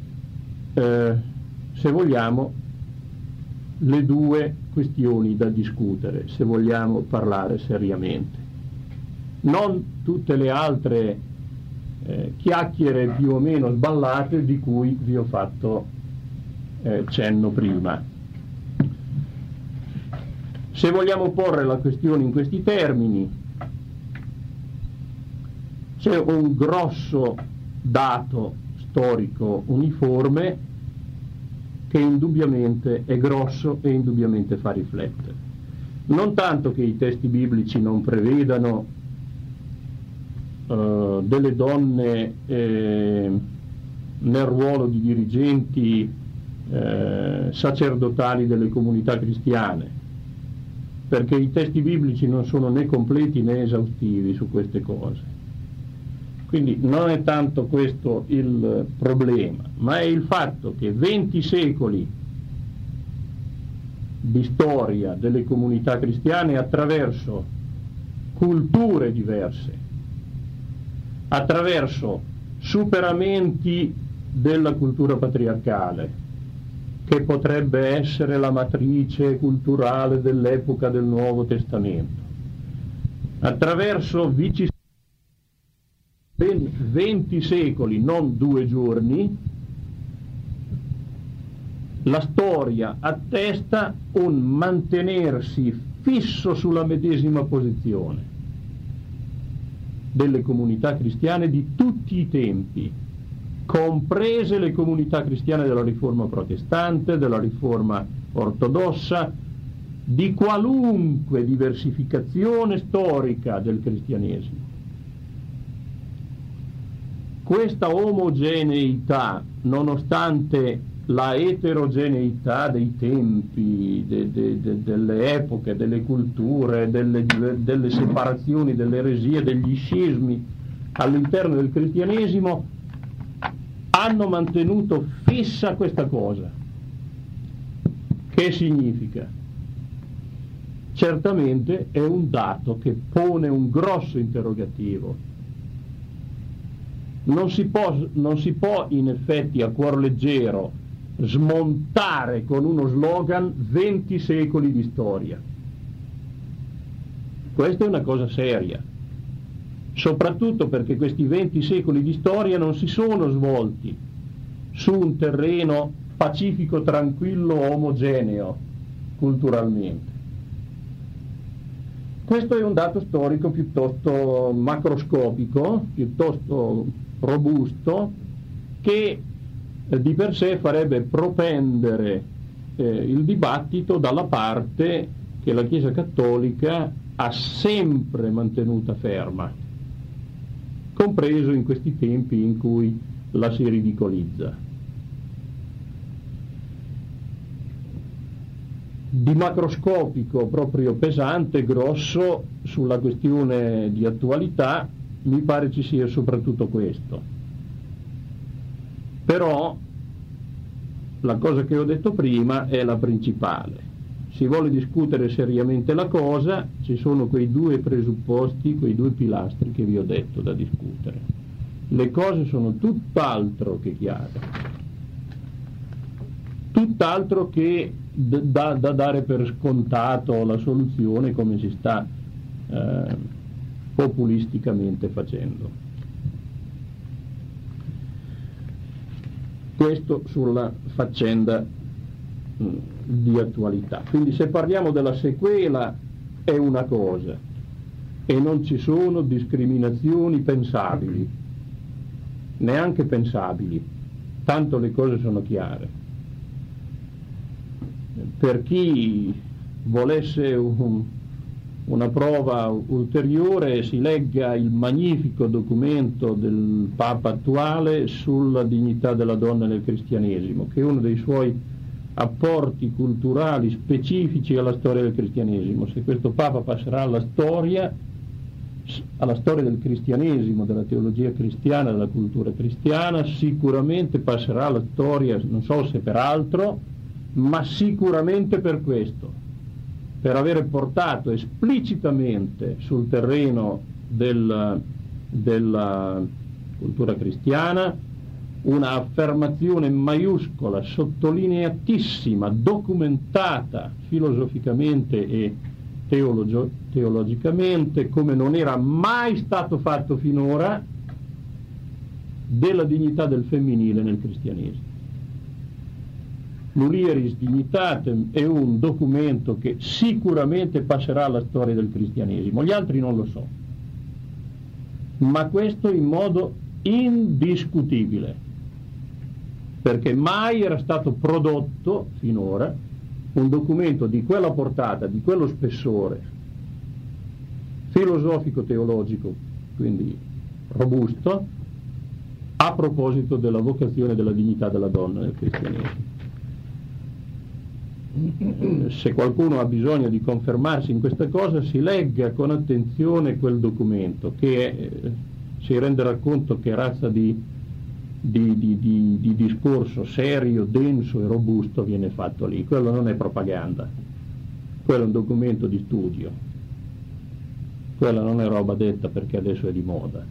se vogliamo, le due questioni da discutere, se vogliamo parlare seriamente. Non tutte le altre chiacchiere più o meno sballate di cui vi ho fatto cenno prima. Se vogliamo porre la questione in questi termini, c'è un grosso dato storico uniforme che indubbiamente è grosso e indubbiamente fa riflettere. Non tanto che i testi biblici non prevedano delle donne nel ruolo di dirigenti sacerdotali delle comunità cristiane, perché i testi biblici non sono né completi né esaustivi su queste cose. Quindi non è tanto questo il problema, ma è il fatto che 20 secoli di storia delle comunità cristiane attraverso culture diverse, attraverso superamenti della cultura patriarcale, che potrebbe essere la matrice culturale dell'epoca del Nuovo Testamento, attraverso 20 secoli, non 2 giorni, la storia attesta un mantenersi fisso sulla medesima posizione delle comunità cristiane di tutti i tempi, comprese le comunità cristiane della Riforma protestante, della Riforma ortodossa, di qualunque diversificazione storica del cristianesimo. Questa omogeneità, nonostante la eterogeneità dei tempi, delle epoche, delle culture, delle separazioni, delle eresie, degli scismi all'interno del cristianesimo, hanno mantenuto fissa questa cosa. Che significa? Certamente è un dato che pone un grosso interrogativo. Non si può in effetti a cuor leggero smontare con uno slogan 20 secoli di storia. Questa è una cosa seria, soprattutto perché questi 20 secoli di storia non si sono svolti su un terreno pacifico, tranquillo, omogeneo culturalmente. Questo è un dato storico piuttosto macroscopico, piuttosto robusto, che di per sé farebbe propendere il dibattito dalla parte che la Chiesa Cattolica ha sempre mantenuta ferma, compreso in questi tempi in cui la si ridicolizza. Di macroscopico, proprio pesante, grosso, sulla questione di attualità, mi pare ci sia soprattutto questo. Però la cosa che ho detto prima è la principale. Si vuole discutere seriamente la cosa, ci sono quei due presupposti, quei due pilastri che vi ho detto da discutere. Le cose sono tutt'altro che chiare, tutt'altro che da dare per scontato la soluzione come si sta populisticamente facendo. Questo sulla faccenda di attualità. Quindi se parliamo della sequela è una cosa e non ci sono discriminazioni pensabili. neanche pensabili, tanto le cose sono chiare. Per chi volesse una prova ulteriore, si legga il magnifico documento del Papa attuale sulla dignità della donna nel cristianesimo, che è uno dei suoi apporti culturali specifici alla storia del cristianesimo. Se questo Papa passerà alla storia del cristianesimo, della teologia cristiana, della cultura cristiana, sicuramente passerà alla storia, non so se per altro, ma sicuramente per questo, per avere portato esplicitamente sul terreno della cultura cristiana una affermazione maiuscola, sottolineatissima, documentata filosoficamente e teologicamente, come non era mai stato fatto finora, della dignità del femminile nel cristianesimo. Mulieris Dignitatem è un documento che sicuramente passerà alla storia del cristianesimo, gli altri non lo so, ma questo in modo indiscutibile, perché mai era stato prodotto finora un documento di quella portata, di quello spessore filosofico-teologico, quindi robusto, a proposito della vocazione e della dignità della donna nel cristianesimo. Se qualcuno ha bisogno di confermarsi in questa cosa, si legga con attenzione quel documento, che si renderà conto che razza di discorso serio, denso e robusto viene fatto lì. Quello non è propaganda, quello è un documento di studio, quella non è roba detta perché adesso è di moda.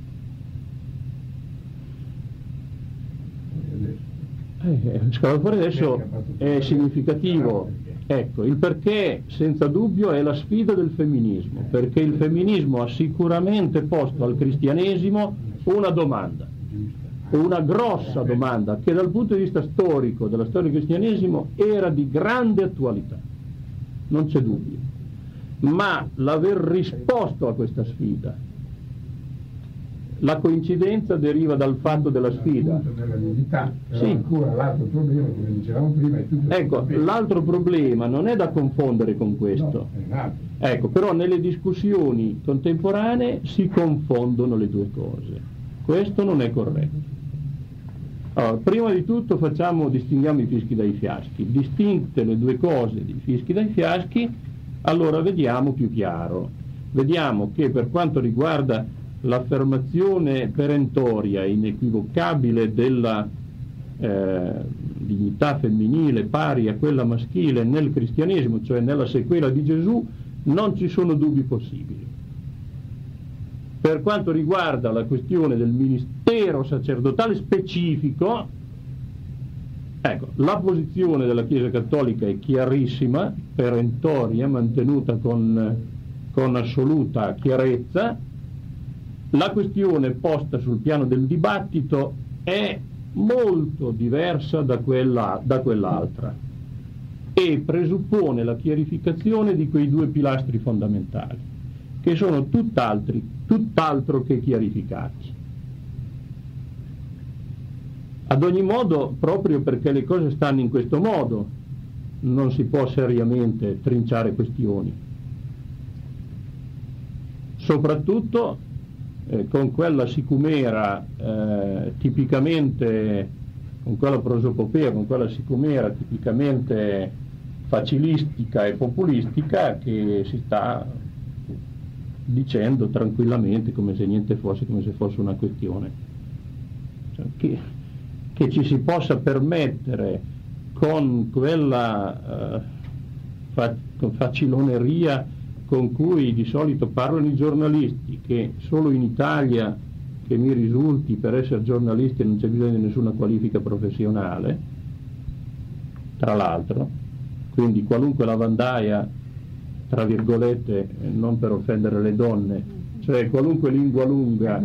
Scava fuori adesso è significativo, ecco, il perché senza dubbio è la sfida del femminismo, perché il femminismo ha sicuramente posto al cristianesimo una domanda, una grossa domanda, che dal punto di vista storico della storia del cristianesimo era di grande attualità, non c'è dubbio, ma l'aver risposto a questa sfida, la coincidenza deriva dal fatto della sfida. Della dignità, però sì. Ancora l'altro problema, come dicevamo prima, è tutto. Ecco, l'altro problema non è da confondere con questo. No, ecco, però nelle discussioni contemporanee si confondono le due cose. Questo non è corretto. Allora, prima di tutto distinguiamo i fischi dai fiaschi. Distinte le due cose, i fischi dai fiaschi, allora vediamo più chiaro. Vediamo che per quanto riguarda l'affermazione perentoria, inequivocabile della dignità femminile pari a quella maschile nel cristianesimo, cioè nella sequela di Gesù, non ci sono dubbi possibili. Per quanto riguarda la questione del ministero sacerdotale specifico, ecco, la posizione della Chiesa Cattolica è chiarissima, perentoria, mantenuta con assoluta chiarezza. La questione posta sul piano del dibattito è molto diversa da quell'altra e presuppone la chiarificazione di quei due pilastri fondamentali, che sono tutt'altro che chiarificati. Ad ogni modo, proprio perché le cose stanno in questo modo, non si può seriamente trinciare questioni. Soprattutto con quella sicumera tipicamente, con quella prosopopea, con quella sicumera tipicamente facilistica e populistica che si sta dicendo tranquillamente come se niente fosse, come se fosse una questione. Cioè, che ci si possa permettere con quella faciloneria con cui di solito parlano i giornalisti, che solo in Italia, che mi risulti, per essere giornalisti non c'è bisogno di nessuna qualifica professionale, tra l'altro, quindi qualunque lavandaia, tra virgolette, non per offendere le donne, conoscesse qualunque lingua lunga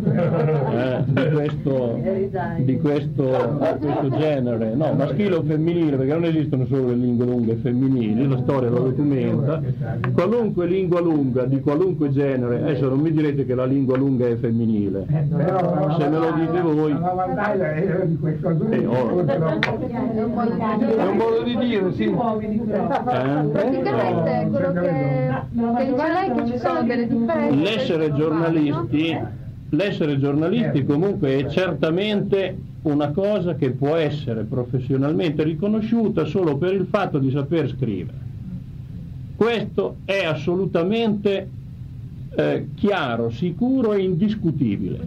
di questo genere, no, maschile o femminile, perché non esistono solo le lingue lunghe e femminili, la storia lo documenta, qualunque lingua lunga di qualunque genere, adesso non mi direte che la lingua lunga è femminile, se me lo dite voi. La lavandaglia era di quel coso lì. È un modo di dire, sì. Praticamente è quello che dice lei, che ci sono delle differenze. L'essere giornalisti comunque è certamente una cosa che può essere professionalmente riconosciuta solo per il fatto di saper scrivere. Questo è assolutamente chiaro, sicuro e indiscutibile.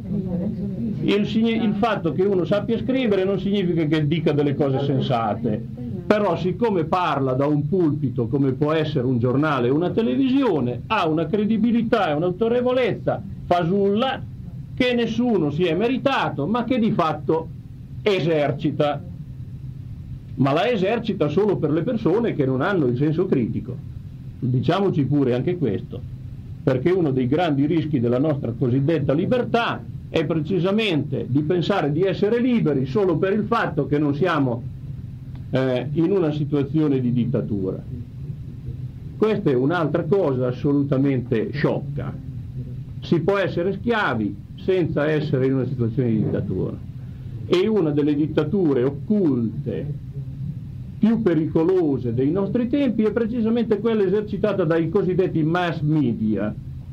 Il fatto che uno sappia scrivere non significa che dica delle cose sensate, però siccome parla da un pulpito come può essere un giornale o una televisione, ha una credibilità e un'autorevolezza fasulla che nessuno si è meritato, ma che di fatto esercita, ma la esercita solo per le persone che non hanno il senso critico. Diciamoci pure anche questo, perché uno dei grandi rischi della nostra cosiddetta libertà è precisamente di pensare di essere liberi solo per il fatto che non siamo in una situazione di dittatura. Questa è un'altra cosa assolutamente sciocca. Si può essere schiavi senza essere in una situazione di dittatura, e una delle dittature occulte più pericolose dei nostri tempi è precisamente quella esercitata dai cosiddetti mass media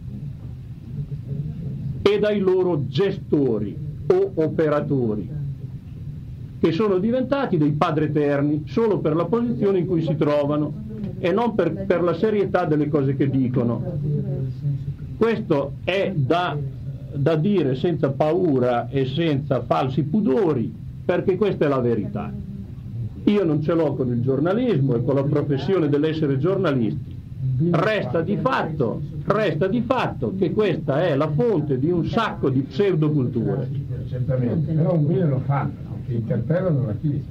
e dai loro gestori o operatori, che sono diventati dei padreterni solo per la posizione in cui si trovano e non per la serietà delle cose che dicono. Questo è da dire senza paura e senza falsi pudori, perché questa è la verità. Io non ce l'ho con il giornalismo e con la professione dell'essere giornalisti. Resta di fatto che questa è la fonte di un sacco di pseudoculture. Certamente, però un bene lo fanno, no? Che interpellano la Chiesa.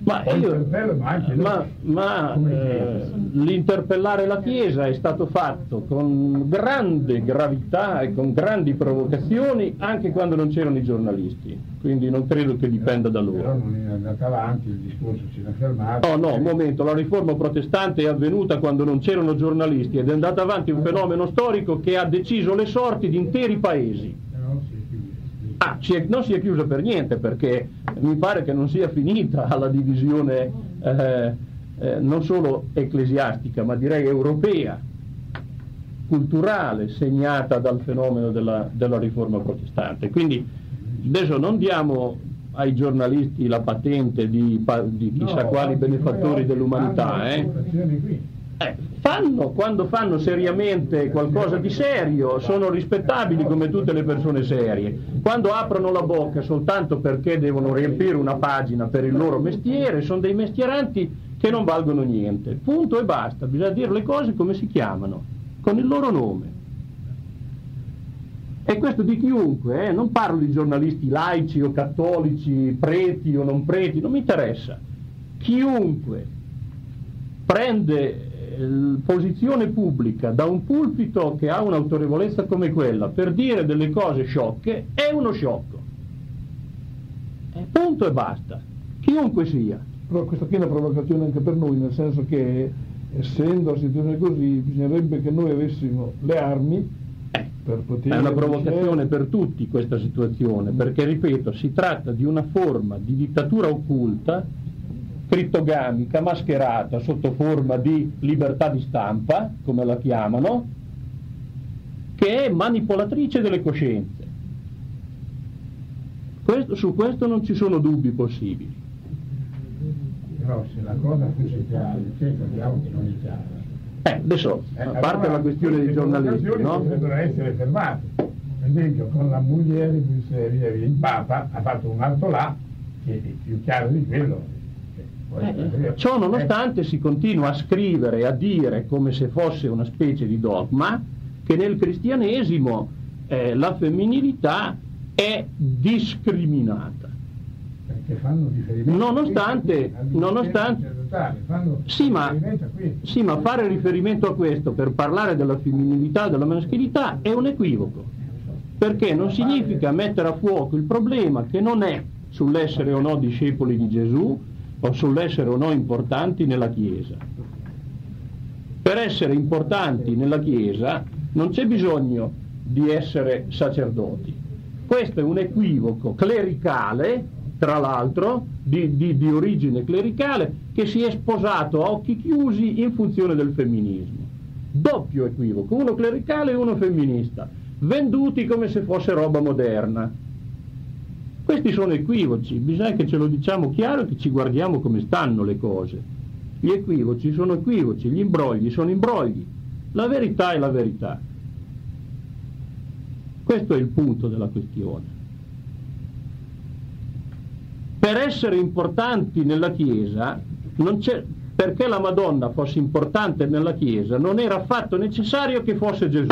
L'interpellare la Chiesa è stato fatto con grande gravità e con grandi provocazioni anche quando non c'erano i giornalisti, quindi non credo che dipenda da loro. Però non è andata avanti, il discorso si era fermato. No, un momento, la riforma protestante è avvenuta quando non c'erano giornalisti ed è andato avanti un fenomeno storico che ha deciso le sorti di interi paesi. Non si è chiusa per niente, perché mi pare che non sia finita la divisione non solo ecclesiastica, ma direi europea, culturale, segnata dal fenomeno della riforma protestante. Quindi adesso non diamo ai giornalisti la patente di chissà quali benefattori dell'umanità. Quando fanno seriamente qualcosa di serio sono rispettabili come tutte le persone serie. Quando aprono la bocca soltanto perché devono riempire una pagina per il loro mestiere sono dei mestieranti che non valgono niente, punto e basta. Bisogna dire le cose come si chiamano, con il loro nome, e questo di chiunque, non parlo di giornalisti laici o cattolici, preti o non preti, non mi interessa. Chiunque prende posizione pubblica da un pulpito che ha un'autorevolezza come quella per dire delle cose sciocche è uno sciocco, punto e basta, chiunque sia. Però questa qui è una provocazione anche per noi, nel senso che essendo la situazione così bisognerebbe che noi avessimo le armi per poter... È una provocazione per tutti questa situazione, perché ripeto, si tratta di una forma di dittatura occulta, crittogamica, mascherata sotto forma di libertà di stampa, come la chiamano, che è manipolatrice delle coscienze. Su questo non ci sono dubbi possibili. Però se la cosa fosse chiara, capiamo che non è chiara. Adesso, a parte la questione dei giornalisti, no? Dovrebbero essere fermate. Per esempio, con la moglie il Papa ha fatto un atto là che è più chiaro di quello. Ciò nonostante si continua a scrivere e a dire come se fosse una specie di dogma che nel cristianesimo la femminilità è discriminata. Perché fanno riferimento sì, ma fare riferimento a questo per parlare della femminilità, della maschilità è un equivoco. perché non significa mettere a fuoco il problema, che non è sull'essere o no discepoli di Gesù o sull'essere o no importanti nella Chiesa. Per essere importanti nella Chiesa non c'è bisogno di essere sacerdoti. Questo è un equivoco clericale, tra l'altro, di origine clericale, che si è sposato a occhi chiusi in funzione del femminismo. Doppio equivoco, uno clericale e uno femminista, venduti come se fosse roba moderna. Questi sono equivoci, bisogna che ce lo diciamo chiaro e che ci guardiamo come stanno le cose. Gli equivoci sono equivoci, gli imbrogli sono imbrogli, la verità è la verità. Questo è il punto della questione. Per essere importanti nella Chiesa, perché la Madonna fosse importante nella Chiesa, non era affatto necessario che fosse Gesù.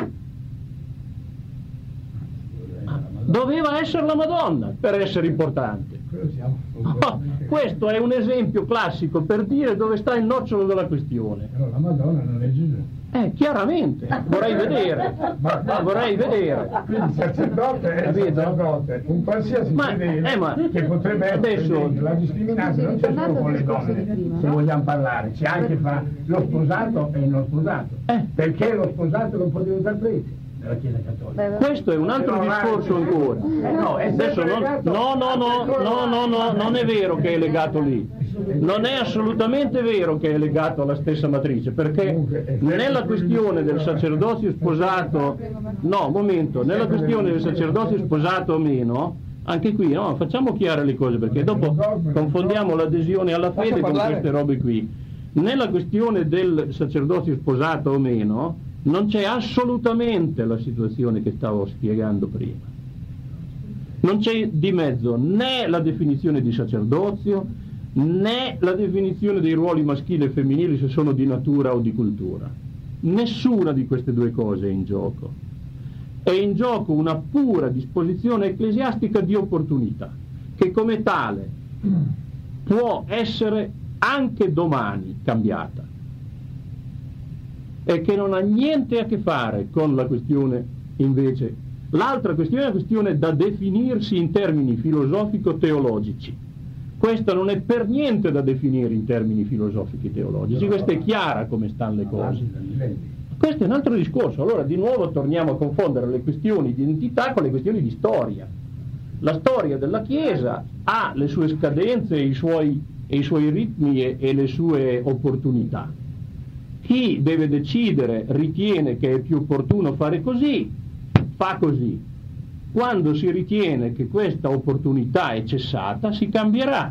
Doveva essere la Madonna per essere importante. Questo è un esempio classico per dire dove sta il nocciolo della questione. Però la Madonna non è Gesù. Chiaramente, vorrei vedere. Quindi il sacerdote è il sacerdote, un qualsiasi fedele che potrebbe essere la discriminante, non c'è solo con le donne, se vogliamo parlare, c'è anche fra lo sposato e il non sposato, perché lo sposato non può diventare prete della Chiesa Cattolica. Questo è un altro discorso ancora. Adesso non è vero che è legato lì. Non è assolutamente vero che è legato alla stessa matrice, perché nella questione del sacerdozio sposato, nella questione del sacerdozio sposato o meno, anche qui facciamo chiare le cose, perché dopo confondiamo l'adesione alla fede con queste robe qui. Nella questione del sacerdozio sposato o meno non c'è assolutamente la situazione che stavo spiegando prima. Non c'è di mezzo né la definizione di sacerdozio né la definizione dei ruoli maschili e femminili, se sono di natura o di cultura. Nessuna di queste due cose è in gioco. È in gioco una pura disposizione ecclesiastica di opportunità, che come tale può essere anche domani cambiata, e che non ha niente a che fare con la questione invece. L'altra questione è una questione da definirsi in termini filosofico-teologici. Questa non è per niente da definire in termini filosofici teologici, questa è chiara come stanno le cose. Questo è un altro discorso. Allora di nuovo torniamo a confondere le questioni di identità con le questioni di storia. La storia della Chiesa ha le sue scadenze e i suoi ritmi e le sue opportunità. Chi deve decidere ritiene che è più opportuno fare così, fa così. Quando si ritiene che questa opportunità è cessata, si cambierà.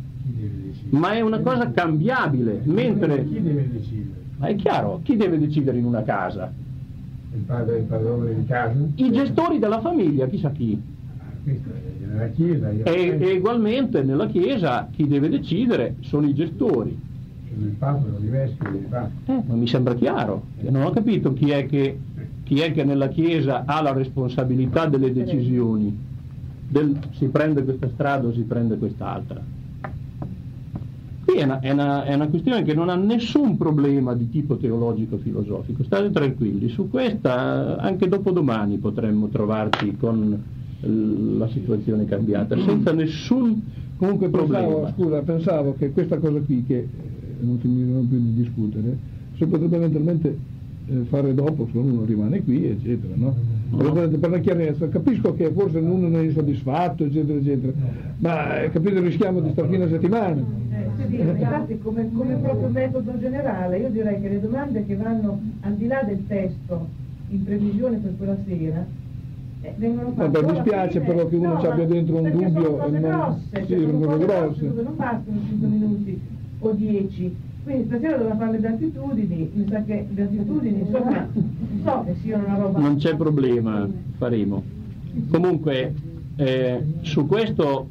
Ma è una cosa cambiabile, mentre... Chi deve decidere? Ma è chiaro, chi deve decidere in una casa? Il padrone di casa? I gestori della famiglia, chissà chi. Questo è nella Chiesa. E ugualmente nella Chiesa chi deve decidere sono i gestori. Sono il Papa, i vescovi, il Papa. Ma mi sembra chiaro. Io non ho capito chi è che nella Chiesa ha la responsabilità delle decisioni, si prende questa strada o si prende quest'altra. Qui è una questione che non ha nessun problema di tipo teologico-filosofico, state tranquilli, su questa anche dopodomani potremmo trovarci con la situazione cambiata, senza nessun problema. Pensavo che questa cosa qui, che non finirono più di discutere, si potrebbe eventualmente fare dopo, se uno rimane qui, eccetera, no? Per la chiarezza, capisco che forse uno non è insoddisfatto, eccetera, eccetera, ma capite, rischiamo di stare fino a settimana. Infatti, come proprio metodo generale, io direi che le domande che vanno al di là del testo, in previsione per quella sera, vengono fatte. Mi dispiace però che uno abbia dentro un dubbio e non... sono cose grosse, dove non bastano 5 minuti o 10. Quindi stasera dovrà fare le attitudini, mi sa che le attitudini, insomma, non so che siano una roba... Non c'è problema, faremo. Comunque, su questo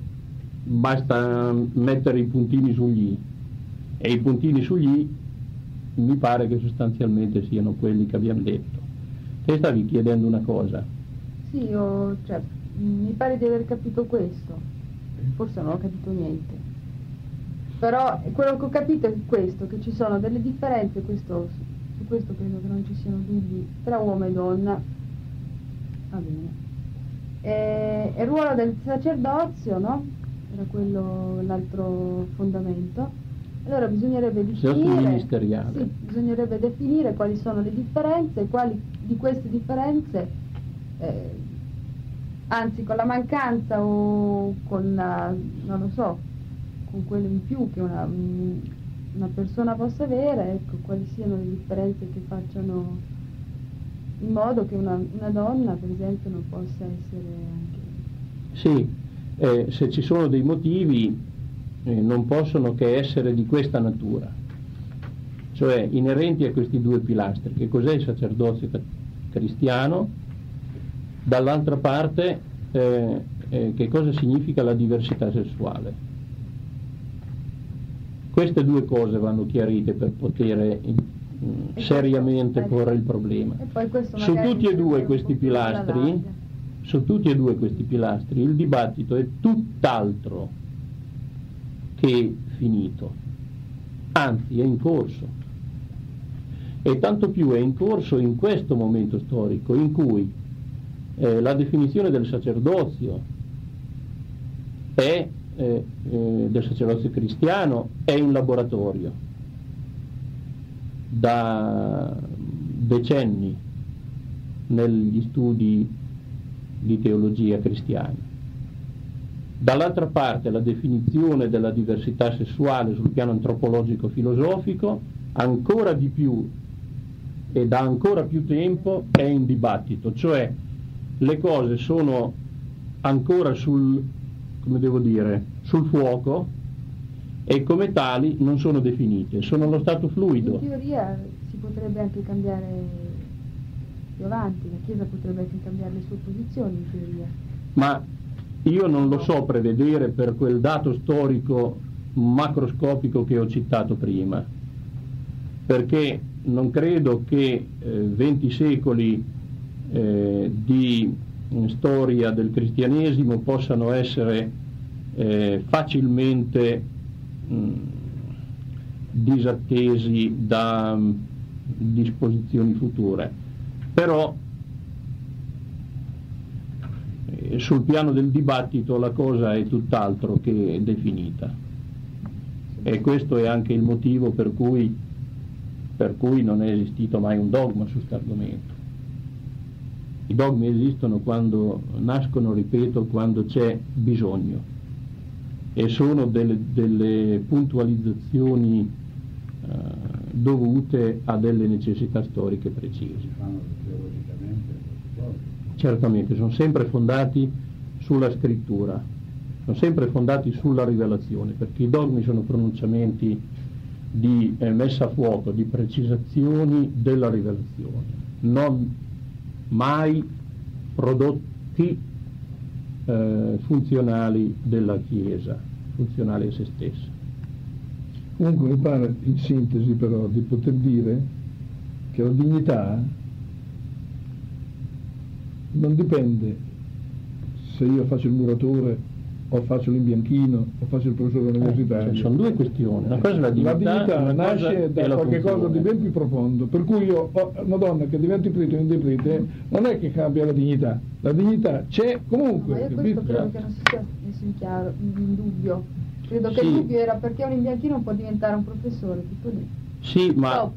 basta mettere i puntini sugli i, e i puntini sugli i mi pare che sostanzialmente siano quelli che abbiamo detto. Te stavi chiedendo una cosa? Sì, mi pare di aver capito questo, forse non ho capito niente. Però quello che ho capito è questo, che ci sono delle differenze, su questo credo che non ci siano dubbi, tra uomo e donna. Va bene. il ruolo del sacerdozio, no? Era quello l'altro fondamento. Allora bisognerebbe ministeriale. sì, bisognerebbe definire quali sono le differenze e quali di queste differenze, anzi con la mancanza o con la, non lo so, con quello in più che una persona possa avere, ecco, quali siano le differenze che facciano in modo che una donna, per esempio, non possa essere anche... Sì, se ci sono dei motivi non possono che essere di questa natura, cioè inerenti a questi due pilastri: che cos'è il sacerdozio cristiano, dall'altra parte che cosa significa la diversità sessuale. Queste due cose vanno chiarite per poter seriamente porre il problema. E poi Su tutti e due questi pilastri il dibattito è tutt'altro che finito, anzi è in corso, e tanto più è in corso in questo momento storico in cui la definizione del sacerdozio del sacerdozio cristiano è in laboratorio da decenni negli studi di teologia cristiana. Dall'altra parte la definizione della diversità sessuale sul piano antropologico-filosofico ancora di più e da ancora più tempo è in dibattito, cioè le cose sono ancora sul fuoco e come tali non sono definite, sono allo stato fluido. In teoria si potrebbe anche cambiare più avanti, la Chiesa potrebbe anche cambiare le sue posizioni in teoria. Ma io non lo so prevedere per quel dato storico macroscopico che ho citato prima, perché non credo che 20 secoli di storia del cristianesimo possano essere facilmente disattesi da disposizioni future. Però sul piano del dibattito la cosa è tutt'altro che definita, e questo è anche il motivo per cui non è esistito mai un dogma su questo argomento. I dogmi esistono quando nascono, ripeto, quando c'è bisogno, e sono delle puntualizzazioni dovute a delle necessità storiche precise. Certamente, sono sempre fondati sulla scrittura, sono sempre fondati sulla rivelazione, perché i dogmi sono pronunciamenti di messa a fuoco, di precisazioni della rivelazione, non mai prodotti funzionali della Chiesa, funzionali a se stessa. Comunque mi pare, in sintesi però, di poter dire che la dignità non dipende se io faccio il muratore o faccio l'imbianchino o faccio il professore universitario. Cioè, sono due questioni, una cosa è la dignità nasce da qualche cosa di ben più profondo, per cui io ho una donna che diventi prete o indifrite, non è che cambia la dignità c'è comunque. Ma io questo credo che non si sia messo in dubbio, credo che il dubbio era perché un imbianchino non può diventare un professore, tipo lì. Sì, ma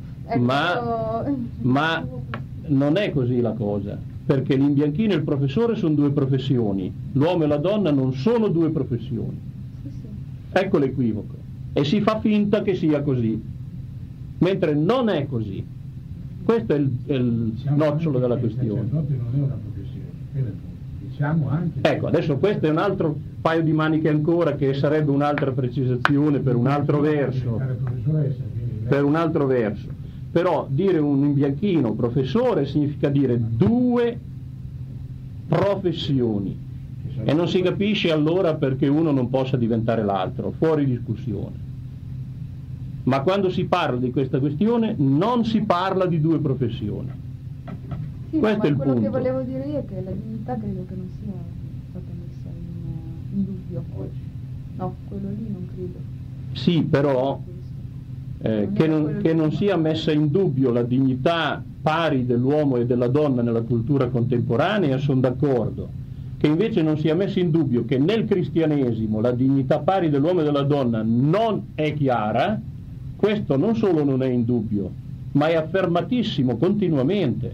non è così la cosa, perché l'imbianchino e il professore sono due professioni, l'uomo e la donna non sono due professioni. Sì, sì. Ecco l'equivoco, e si fa finta che sia così, mentre non è così. Questo è il nocciolo della questione. Il sacerdote non è una professione, diciamo anche. Ecco, adesso questo è un altro paio di maniche ancora, che sarebbe un'altra precisazione per un altro verso. Per un altro verso. Però dire un imbianchino professore significa dire due professioni, e non si capisce allora perché uno non possa diventare l'altro, fuori discussione. Ma quando si parla di questa questione non si parla di due professioni. Sì, questo ma è il quello punto. che volevo dire io è che la dignità credo che non sia stata messa in dubbio oggi. No, quello lì non credo. Sì, però che non sia messa in dubbio la dignità pari dell'uomo e della donna nella cultura contemporanea, sono d'accordo, che invece non sia messo in dubbio che nel cristianesimo la dignità pari dell'uomo e della donna non è chiara, questo non solo non è in dubbio, ma è affermatissimo continuamente.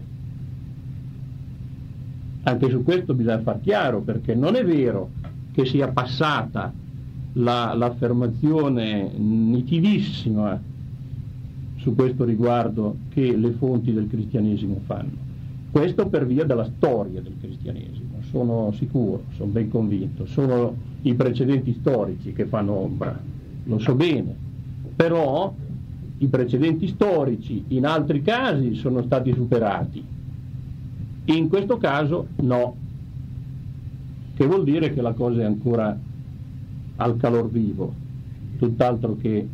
Anche su questo bisogna far chiaro, perché non è vero che sia passata l'affermazione nitidissima su questo riguardo che le fonti del cristianesimo fanno. Questo per via della storia del cristianesimo, sono sicuro, sono ben convinto, sono i precedenti storici che fanno ombra, lo so bene, però i precedenti storici in altri casi sono stati superati, in questo caso no, che vuol dire che la cosa è ancora al calor vivo, tutt'altro che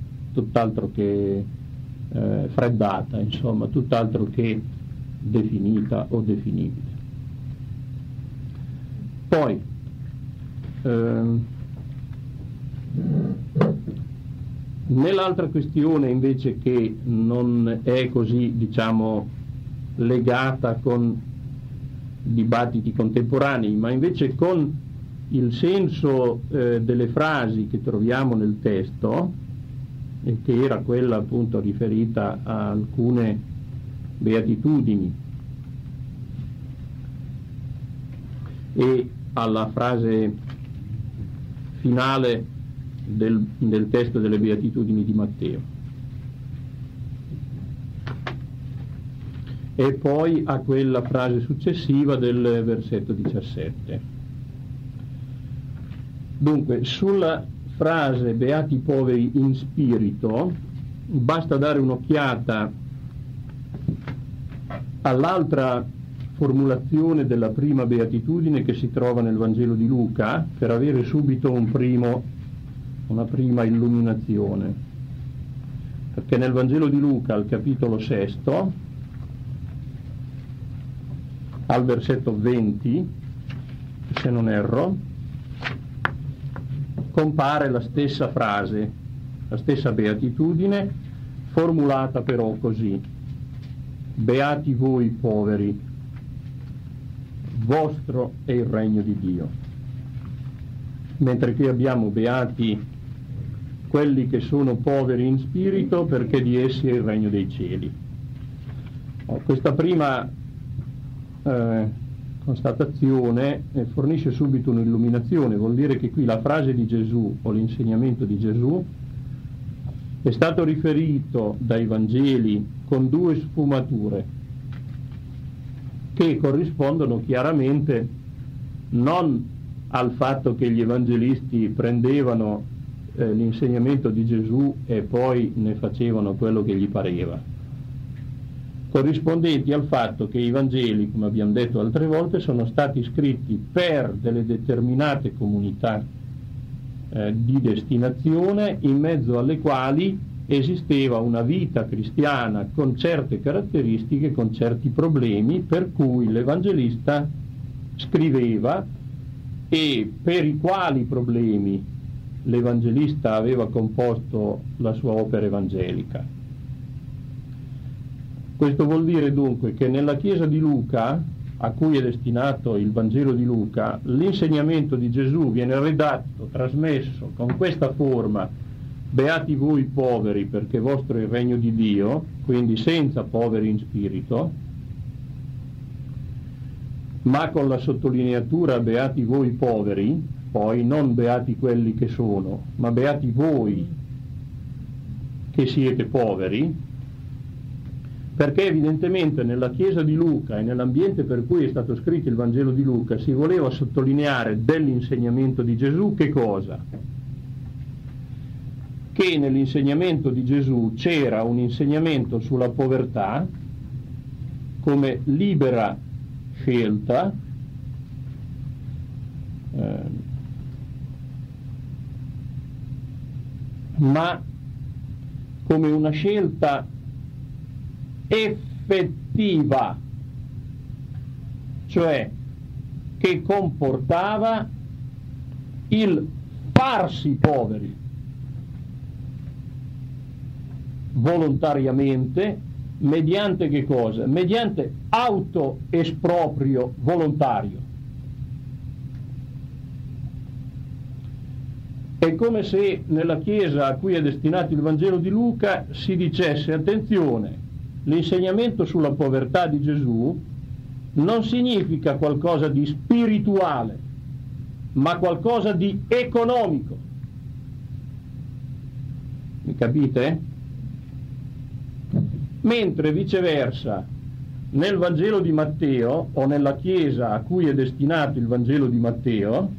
freddata, insomma, tutt'altro che definita o definibile. Poi nell'altra questione invece, che non è così, diciamo, legata con dibattiti contemporanei, ma invece con il senso delle frasi che troviamo nel testo, e che era quella appunto riferita a alcune beatitudini e alla frase finale del testo delle beatitudini di Matteo, e poi a quella frase successiva del versetto 17. Dunque, sulla frase beati i poveri in spirito basta dare un'occhiata all'altra formulazione della prima beatitudine che si trova nel Vangelo di Luca, per avere subito una prima illuminazione, perché nel Vangelo di Luca, al capitolo 6, al versetto 20, se non erro, compare la stessa frase, la stessa beatitudine, formulata però così: beati voi poveri, vostro è il regno di Dio. Mentre qui abbiamo beati quelli che sono poveri in spirito, perché di essi è il regno dei cieli. Questa prima constatazione fornisce subito un'illuminazione. Vuol dire che qui la frase di Gesù o l'insegnamento di Gesù è stato riferito dai Vangeli con due sfumature che corrispondono chiaramente non al fatto che gli evangelisti prendevano l'insegnamento di Gesù e poi ne facevano quello che gli pareva, corrispondenti al fatto che i Vangeli, come abbiamo detto altre volte, sono stati scritti per delle determinate comunità di destinazione, in mezzo alle quali esisteva una vita cristiana con certe caratteristiche, con certi problemi, per cui l'evangelista scriveva e per i quali problemi l'evangelista aveva composto la sua opera evangelica. Questo vuol dire dunque che nella Chiesa di Luca, a cui è destinato il Vangelo di Luca, l'insegnamento di Gesù viene redatto, trasmesso con questa forma: beati voi poveri, perché vostro è il regno di Dio, quindi senza poveri in spirito, ma con la sottolineatura beati voi poveri, poi non beati quelli che sono, ma beati voi che siete poveri, perché evidentemente nella Chiesa di Luca e nell'ambiente per cui è stato scritto il Vangelo di Luca si voleva sottolineare dell'insegnamento di Gesù che cosa? Che nell'insegnamento di Gesù c'era un insegnamento sulla povertà come libera scelta, ma come una scelta effettiva, cioè che comportava il farsi poveri volontariamente, mediante che cosa? Mediante autoesproprio volontario. È come se nella Chiesa a cui è destinato il Vangelo di Luca si dicesse: attenzione, l'insegnamento sulla povertà di Gesù non significa qualcosa di spirituale, ma qualcosa di economico. Mi capite? Mentre viceversa nel Vangelo di Matteo, o nella Chiesa a cui è destinato il Vangelo di Matteo,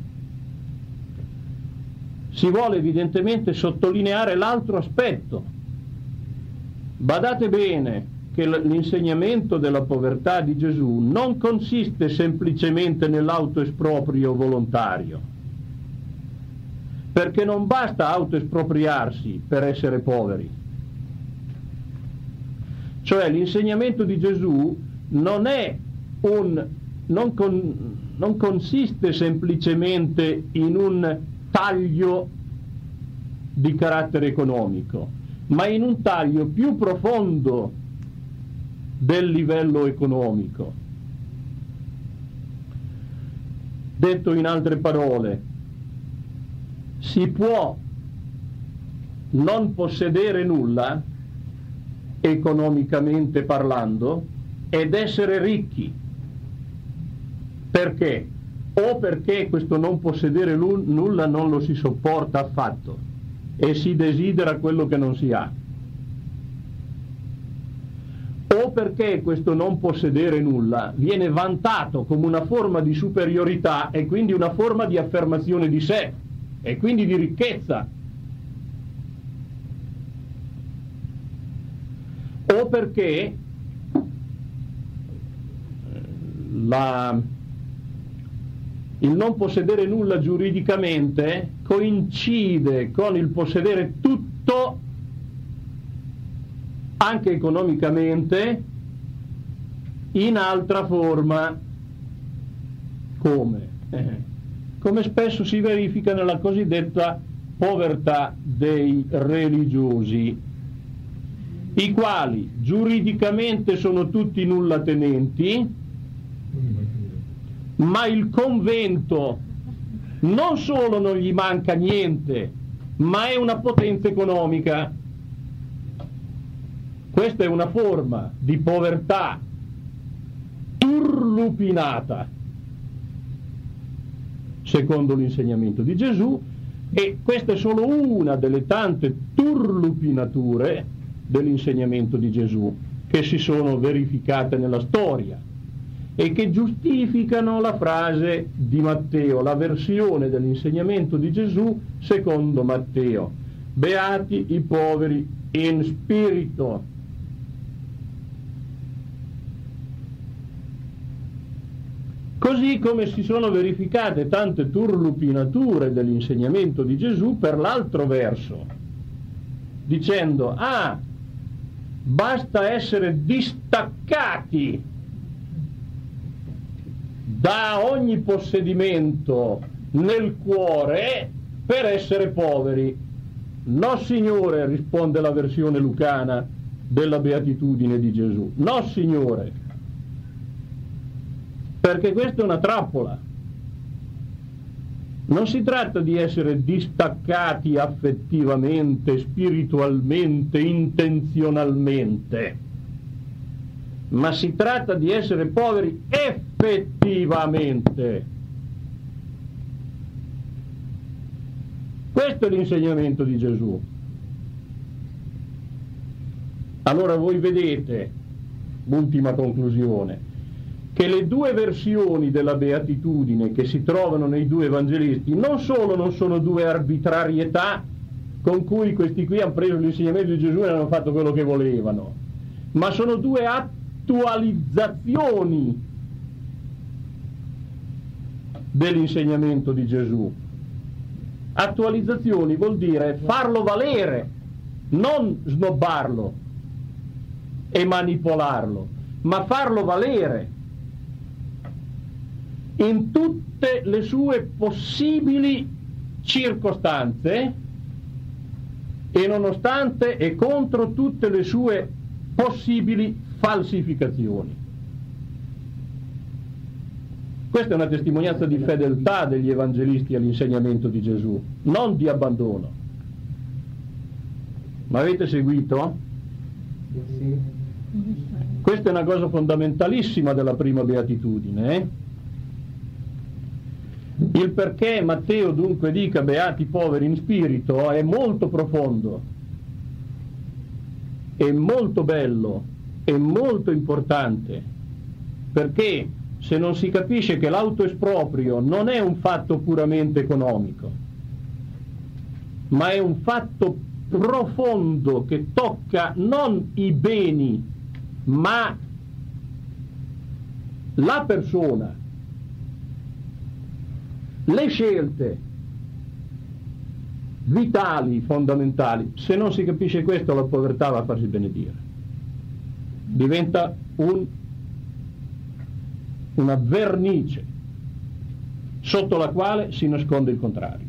si vuole evidentemente sottolineare l'altro aspetto. Badate bene che l'insegnamento della povertà di Gesù non consiste semplicemente nell'autoesproprio volontario, perché non basta autoespropriarsi per essere poveri. Cioè l'insegnamento di Gesù non consiste semplicemente in un taglio di carattere economico, ma in un taglio più profondo del livello economico. Detto in altre parole, si può non possedere nulla, economicamente parlando, ed essere ricchi. Perché? O perché questo non possedere nulla non lo si sopporta affatto e si desidera quello che non si ha, o perché questo non possedere nulla viene vantato come una forma di superiorità e quindi una forma di affermazione di sé e quindi di ricchezza, o perché il non possedere nulla giuridicamente coincide con il possedere tutto anche economicamente in altra forma. Come? Come spesso si verifica nella cosiddetta povertà dei religiosi, i quali giuridicamente sono tutti nullatenenti, ma il convento non solo non gli manca niente, ma è una potenza economica. Questa è una forma di povertà turlupinata, secondo l'insegnamento di Gesù, e questa è solo una delle tante turlupinature dell'insegnamento di Gesù che si sono verificate nella storia e che giustificano la frase di Matteo, la versione dell'insegnamento di Gesù secondo Matteo: beati i poveri in spirito. Così come si sono verificate tante turlupinature dell'insegnamento di Gesù per l'altro verso, dicendo: basta essere distaccati da ogni possedimento nel cuore per essere poveri. No, Signore, risponde la versione lucana della beatitudine di Gesù. No, Signore, perché questa è una trappola. Non si tratta di essere distaccati affettivamente, spiritualmente, intenzionalmente, ma si tratta di essere poveri effettivamente. Questo è l'insegnamento di Gesù. Allora voi vedete, ultima conclusione, che le due versioni della beatitudine che si trovano nei due evangelisti non solo non sono due arbitrarietà con cui questi qui hanno preso l'insegnamento di Gesù e hanno fatto quello che volevano, ma sono due attualizzazioni dell'insegnamento di Gesù. Attualizzazioni vuol dire farlo valere, non snobbarlo e manipolarlo, ma farlo valere in tutte le sue possibili circostanze e nonostante e contro tutte le sue possibili falsificazioni. Questa è una testimonianza di fedeltà degli evangelisti all'insegnamento di Gesù, non di abbandono. Ma avete seguito? Sì. Questa è una cosa fondamentalissima della prima beatitudine. Il perché Matteo dunque dica beati i poveri in spirito è molto profondo, è molto bello, è molto importante, perché se non si capisce che l'autoesproprio non è un fatto puramente economico, ma è un fatto profondo che tocca non i beni, ma la persona, le scelte vitali, fondamentali. Se non si capisce questo, la povertà va a farsi benedire, diventa una vernice sotto la quale si nasconde il contrario,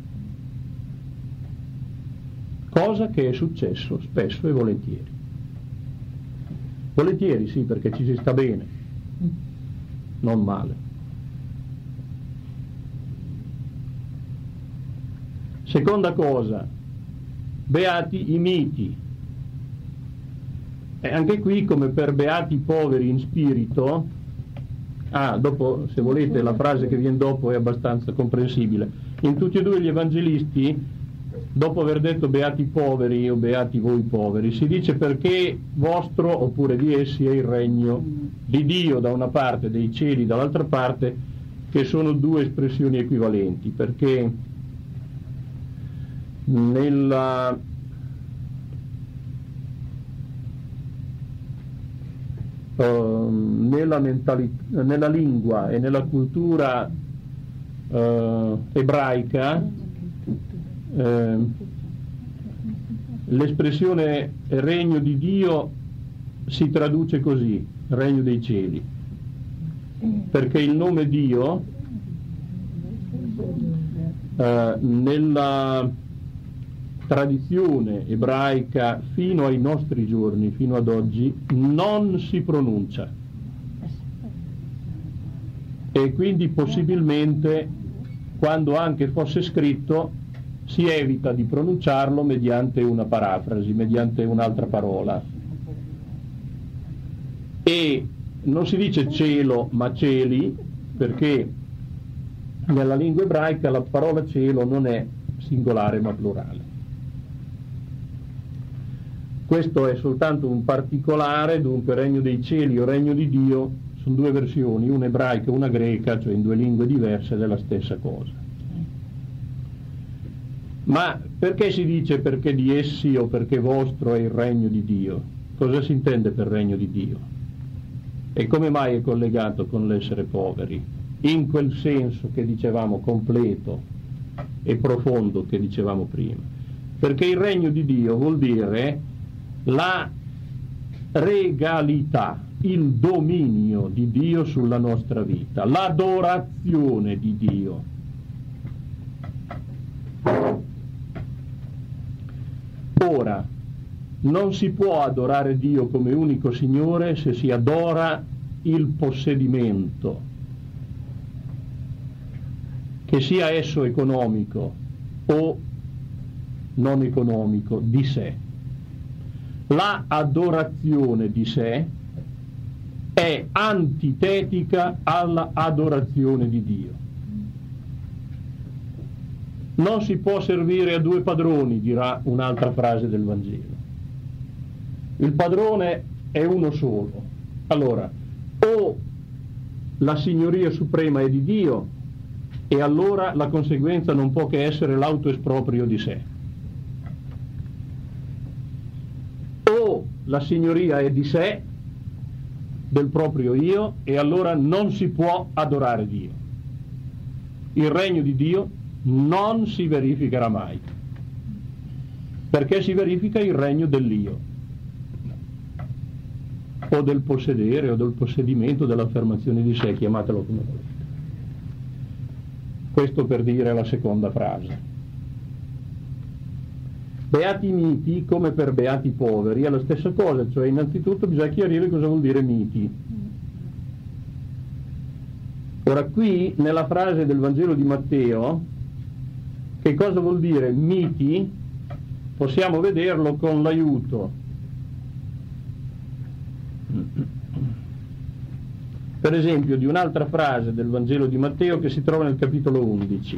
cosa che è successo spesso e volentieri. Volentieri sì, perché ci si sta bene, non male. Seconda cosa, beati i miti. E anche qui, come per beati i poveri in spirito, dopo, se volete, la frase che viene dopo è abbastanza comprensibile. In tutti e due gli evangelisti, dopo aver detto beati i poveri o beati voi poveri, si dice perché vostro, oppure di essi, è il regno di Dio da una parte, dei cieli dall'altra parte, che sono due espressioni equivalenti, perché nella lingua e nella cultura ebraica l'espressione regno di Dio si traduce così, regno dei cieli, perché il nome Dio nella tradizione ebraica fino ai nostri giorni, fino ad oggi, non si pronuncia, e quindi possibilmente, quando anche fosse scritto, si evita di pronunciarlo mediante una parafrasi, mediante un'altra parola, e non si dice cielo ma cieli, perché nella lingua ebraica la parola cielo non è singolare ma plurale. Questo è soltanto un particolare, dunque regno dei cieli o regno di Dio sono due versioni, una ebraica e una greca, cioè in due lingue diverse della stessa cosa. Ma perché si dice perché di essi o perché vostro è il regno di Dio? Cosa si intende per regno di Dio? E come mai è collegato con l'essere poveri? In quel senso che dicevamo completo e profondo che dicevamo prima. Perché il regno di Dio vuol dire la regalità, il dominio di Dio sulla nostra vita, l'adorazione di Dio. Ora, non si può adorare Dio come unico Signore se si adora il possedimento, che sia esso economico o non economico, di sé. La adorazione di sé è antitetica all'adorazione di Dio. Non si può servire a due padroni, dirà un'altra frase del Vangelo. Il padrone è uno solo. Allora, o la signoria suprema è di Dio, e allora la conseguenza non può che essere l'autoesproprio di sé. O la signoria è di sé, del proprio io, e allora non si può adorare Dio. Il regno di Dio non si verificherà mai, perché si verifica il regno dell'io, o del possedere, o del possedimento, dell'affermazione di sé, chiamatelo come volete. Questo per dire la seconda frase. Beati miti, come per beati poveri, è la stessa cosa, cioè innanzitutto bisogna chiarire cosa vuol dire miti. Ora qui, nella frase del Vangelo di Matteo, che cosa vuol dire miti? Possiamo vederlo con l'aiuto. Per esempio di un'altra frase del Vangelo di Matteo che si trova nel capitolo 11.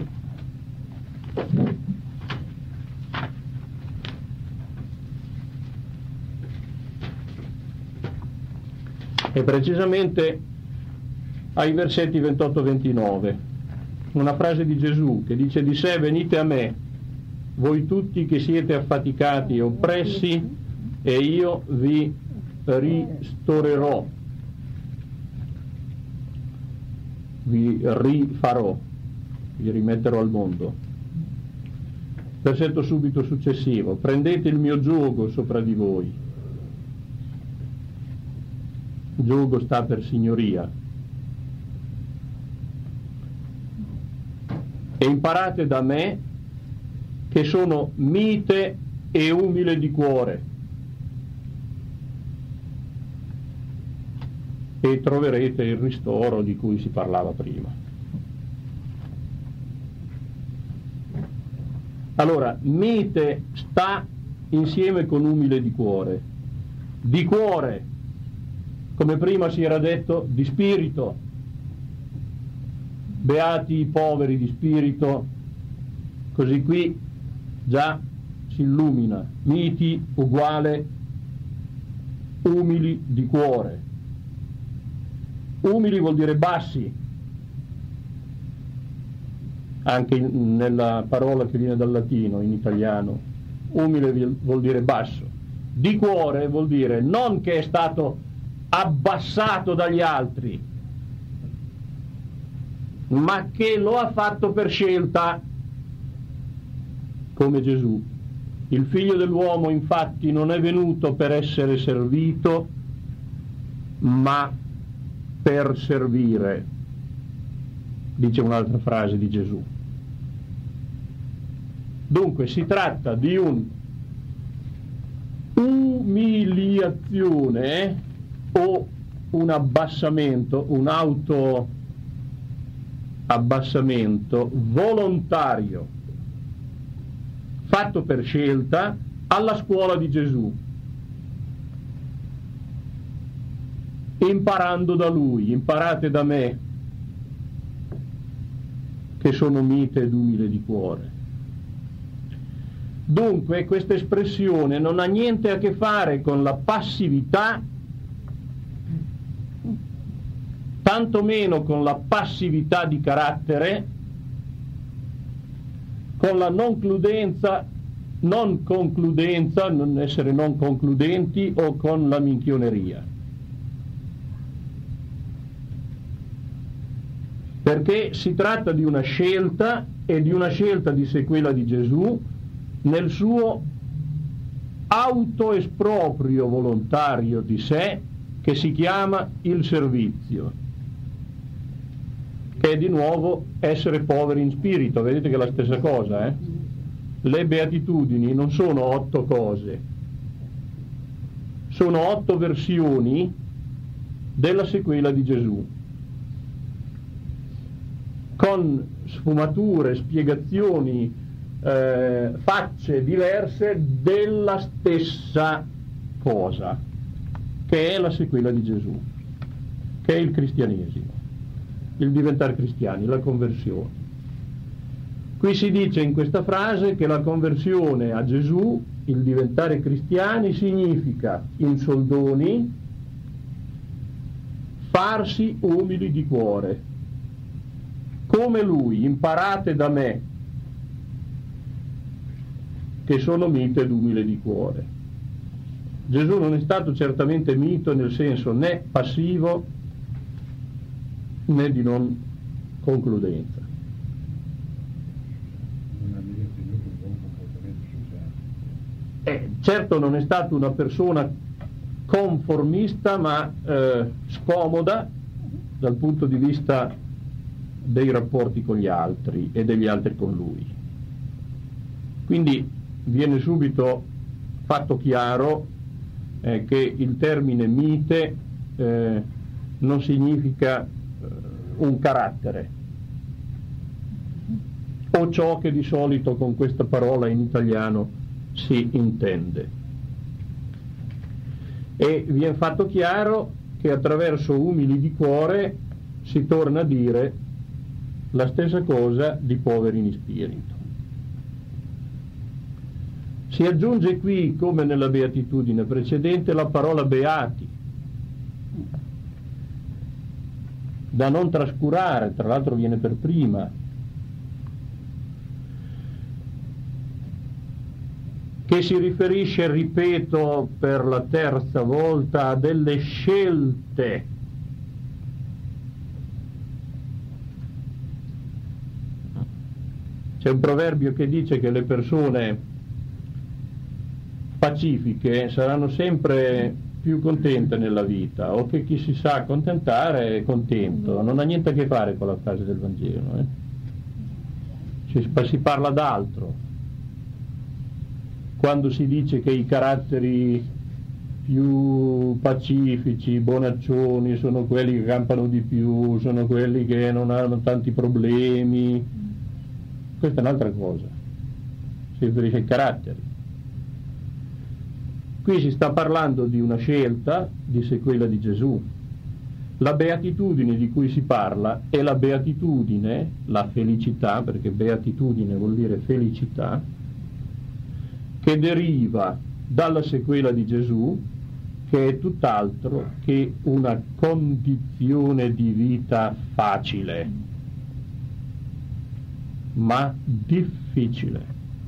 E precisamente ai versetti 28-29, una frase di Gesù che dice: di sé venite a me, voi tutti che siete affaticati e oppressi, e io vi ristorerò, vi rifarò, vi rimetterò al mondo. Versetto subito successivo: prendete il mio giogo sopra di voi. Giogo sta per signoria. E imparate da me, che sono mite e umile di cuore, e troverete il ristoro di cui si parlava prima. Allora, mite sta insieme con umile di cuore. Di cuore, come prima si era detto, di spirito. Beati i poveri di spirito, così qui già si illumina. Miti uguale umili di cuore. Umili vuol dire bassi, anche nella parola che viene dal latino in italiano. Umile vuol dire basso. Di cuore vuol dire non che è stato abbassato dagli altri, ma che lo ha fatto per scelta, come Gesù. Il figlio dell'uomo infatti non è venuto per essere servito, ma per servire, dice un'altra frase di Gesù. Dunque si tratta di un'umiliazione o un abbassamento, un autoabbassamento volontario, fatto per scelta alla scuola di Gesù, imparando da Lui. Imparate da me, che sono mite ed umile di cuore. Dunque questa espressione non ha niente a che fare con la passività, tantomeno con la passività di carattere, con la non concludenza, non essere non concludenti, o con la minchioneria. Perché si tratta di una scelta, e di una scelta di sequela di Gesù nel suo autoesproprio volontario di sé, che si chiama il servizio, che è di nuovo essere poveri in spirito. Vedete che è la stessa cosa, Le beatitudini non sono 8 cose, sono 8 versioni della sequela di Gesù, con sfumature, spiegazioni, facce diverse della stessa cosa, che è la sequela di Gesù, che è il cristianesimo, il diventare cristiani, la conversione. Qui si dice in questa frase che la conversione a Gesù, il diventare cristiani, significa, in soldoni, farsi umili di cuore, come Lui. Imparate da me, che sono mite ed umile di cuore. Gesù non è stato certamente mito nel senso né passivo né di non concludenza. Certo non è stato una persona conformista, ma scomoda dal punto di vista dei rapporti con gli altri e degli altri con lui. Quindi viene subito fatto chiaro che il termine mite non significa un carattere, o ciò che di solito con questa parola in italiano si intende. E viene fatto chiaro che attraverso umili di cuore si torna a dire la stessa cosa di poveri in spirito. Si aggiunge qui, come nella beatitudine precedente, la parola beati, da non trascurare, tra l'altro viene per prima, che si riferisce, ripeto per la terza volta, a delle scelte. C'è un proverbio che dice che le persone pacifiche saranno sempre più contente nella vita, o che chi si sa accontentare è contento. Non ha niente a che fare con la frase del Vangelo, si parla d'altro quando si dice che i caratteri più pacifici, bonaccioni, sono quelli che campano di più, sono quelli che non hanno tanti problemi. Questa è un'altra cosa, si riferisce ai caratteri. Qui si sta parlando di una scelta, disse quella di Gesù. La beatitudine di cui si parla è la beatitudine, la felicità, perché beatitudine vuol dire felicità, che deriva dalla sequela di Gesù, che è tutt'altro che una condizione di vita facile, ma difficile,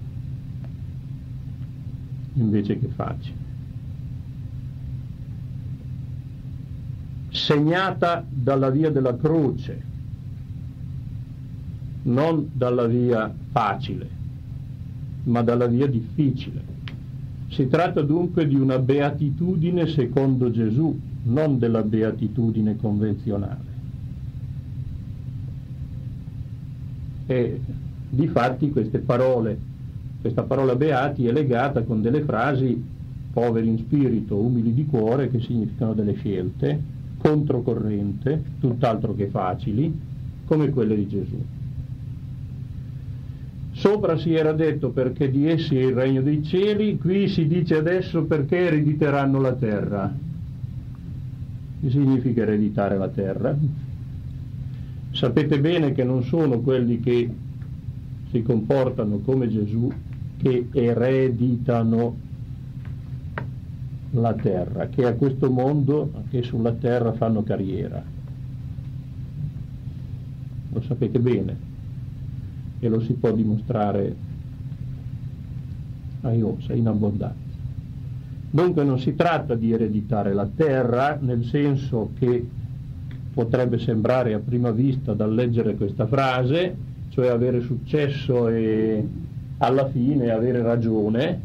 invece che facile. Segnata dalla via della croce, non dalla via facile, ma dalla via difficile. Si tratta dunque di una beatitudine secondo Gesù, non della beatitudine convenzionale. E difatti questa parola beati è legata con delle frasi poveri in spirito, umili di cuore, che significano delle scelte, controcorrente, tutt'altro che facili, come quelle di Gesù. Sopra si era detto perché di essi è il regno dei cieli, qui si dice adesso perché erediteranno la terra. Che significa ereditare la terra? Sapete bene che non sono quelli che si comportano come Gesù che ereditano la terra, che a questo mondo, che sulla terra fanno carriera. Lo sapete bene. E lo si può dimostrare a iosa, in abbondanza. Dunque non si tratta di ereditare la terra, nel senso che potrebbe sembrare a prima vista dal leggere questa frase, cioè avere successo e alla fine avere ragione,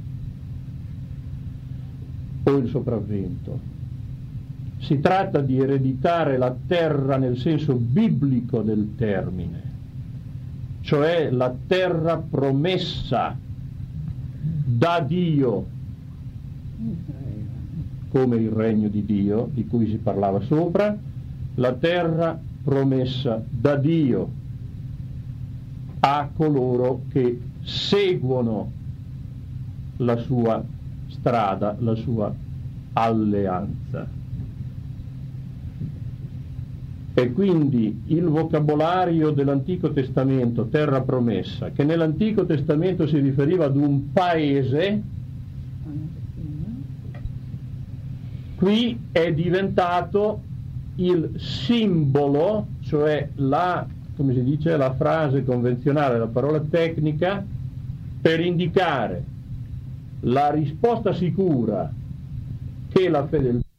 o il sopravvento. Si tratta di ereditare la terra nel senso biblico del termine, cioè la terra promessa da Dio, come il regno di Dio di cui si parlava sopra, la terra promessa da Dio a coloro che seguono la sua strada, la sua alleanza. E quindi il vocabolario dell'Antico Testamento, terra promessa, che nell'Antico Testamento si riferiva ad un paese, qui è diventato il simbolo, cioè la frase convenzionale, la parola tecnica, per indicare la risposta sicura che la fedeltà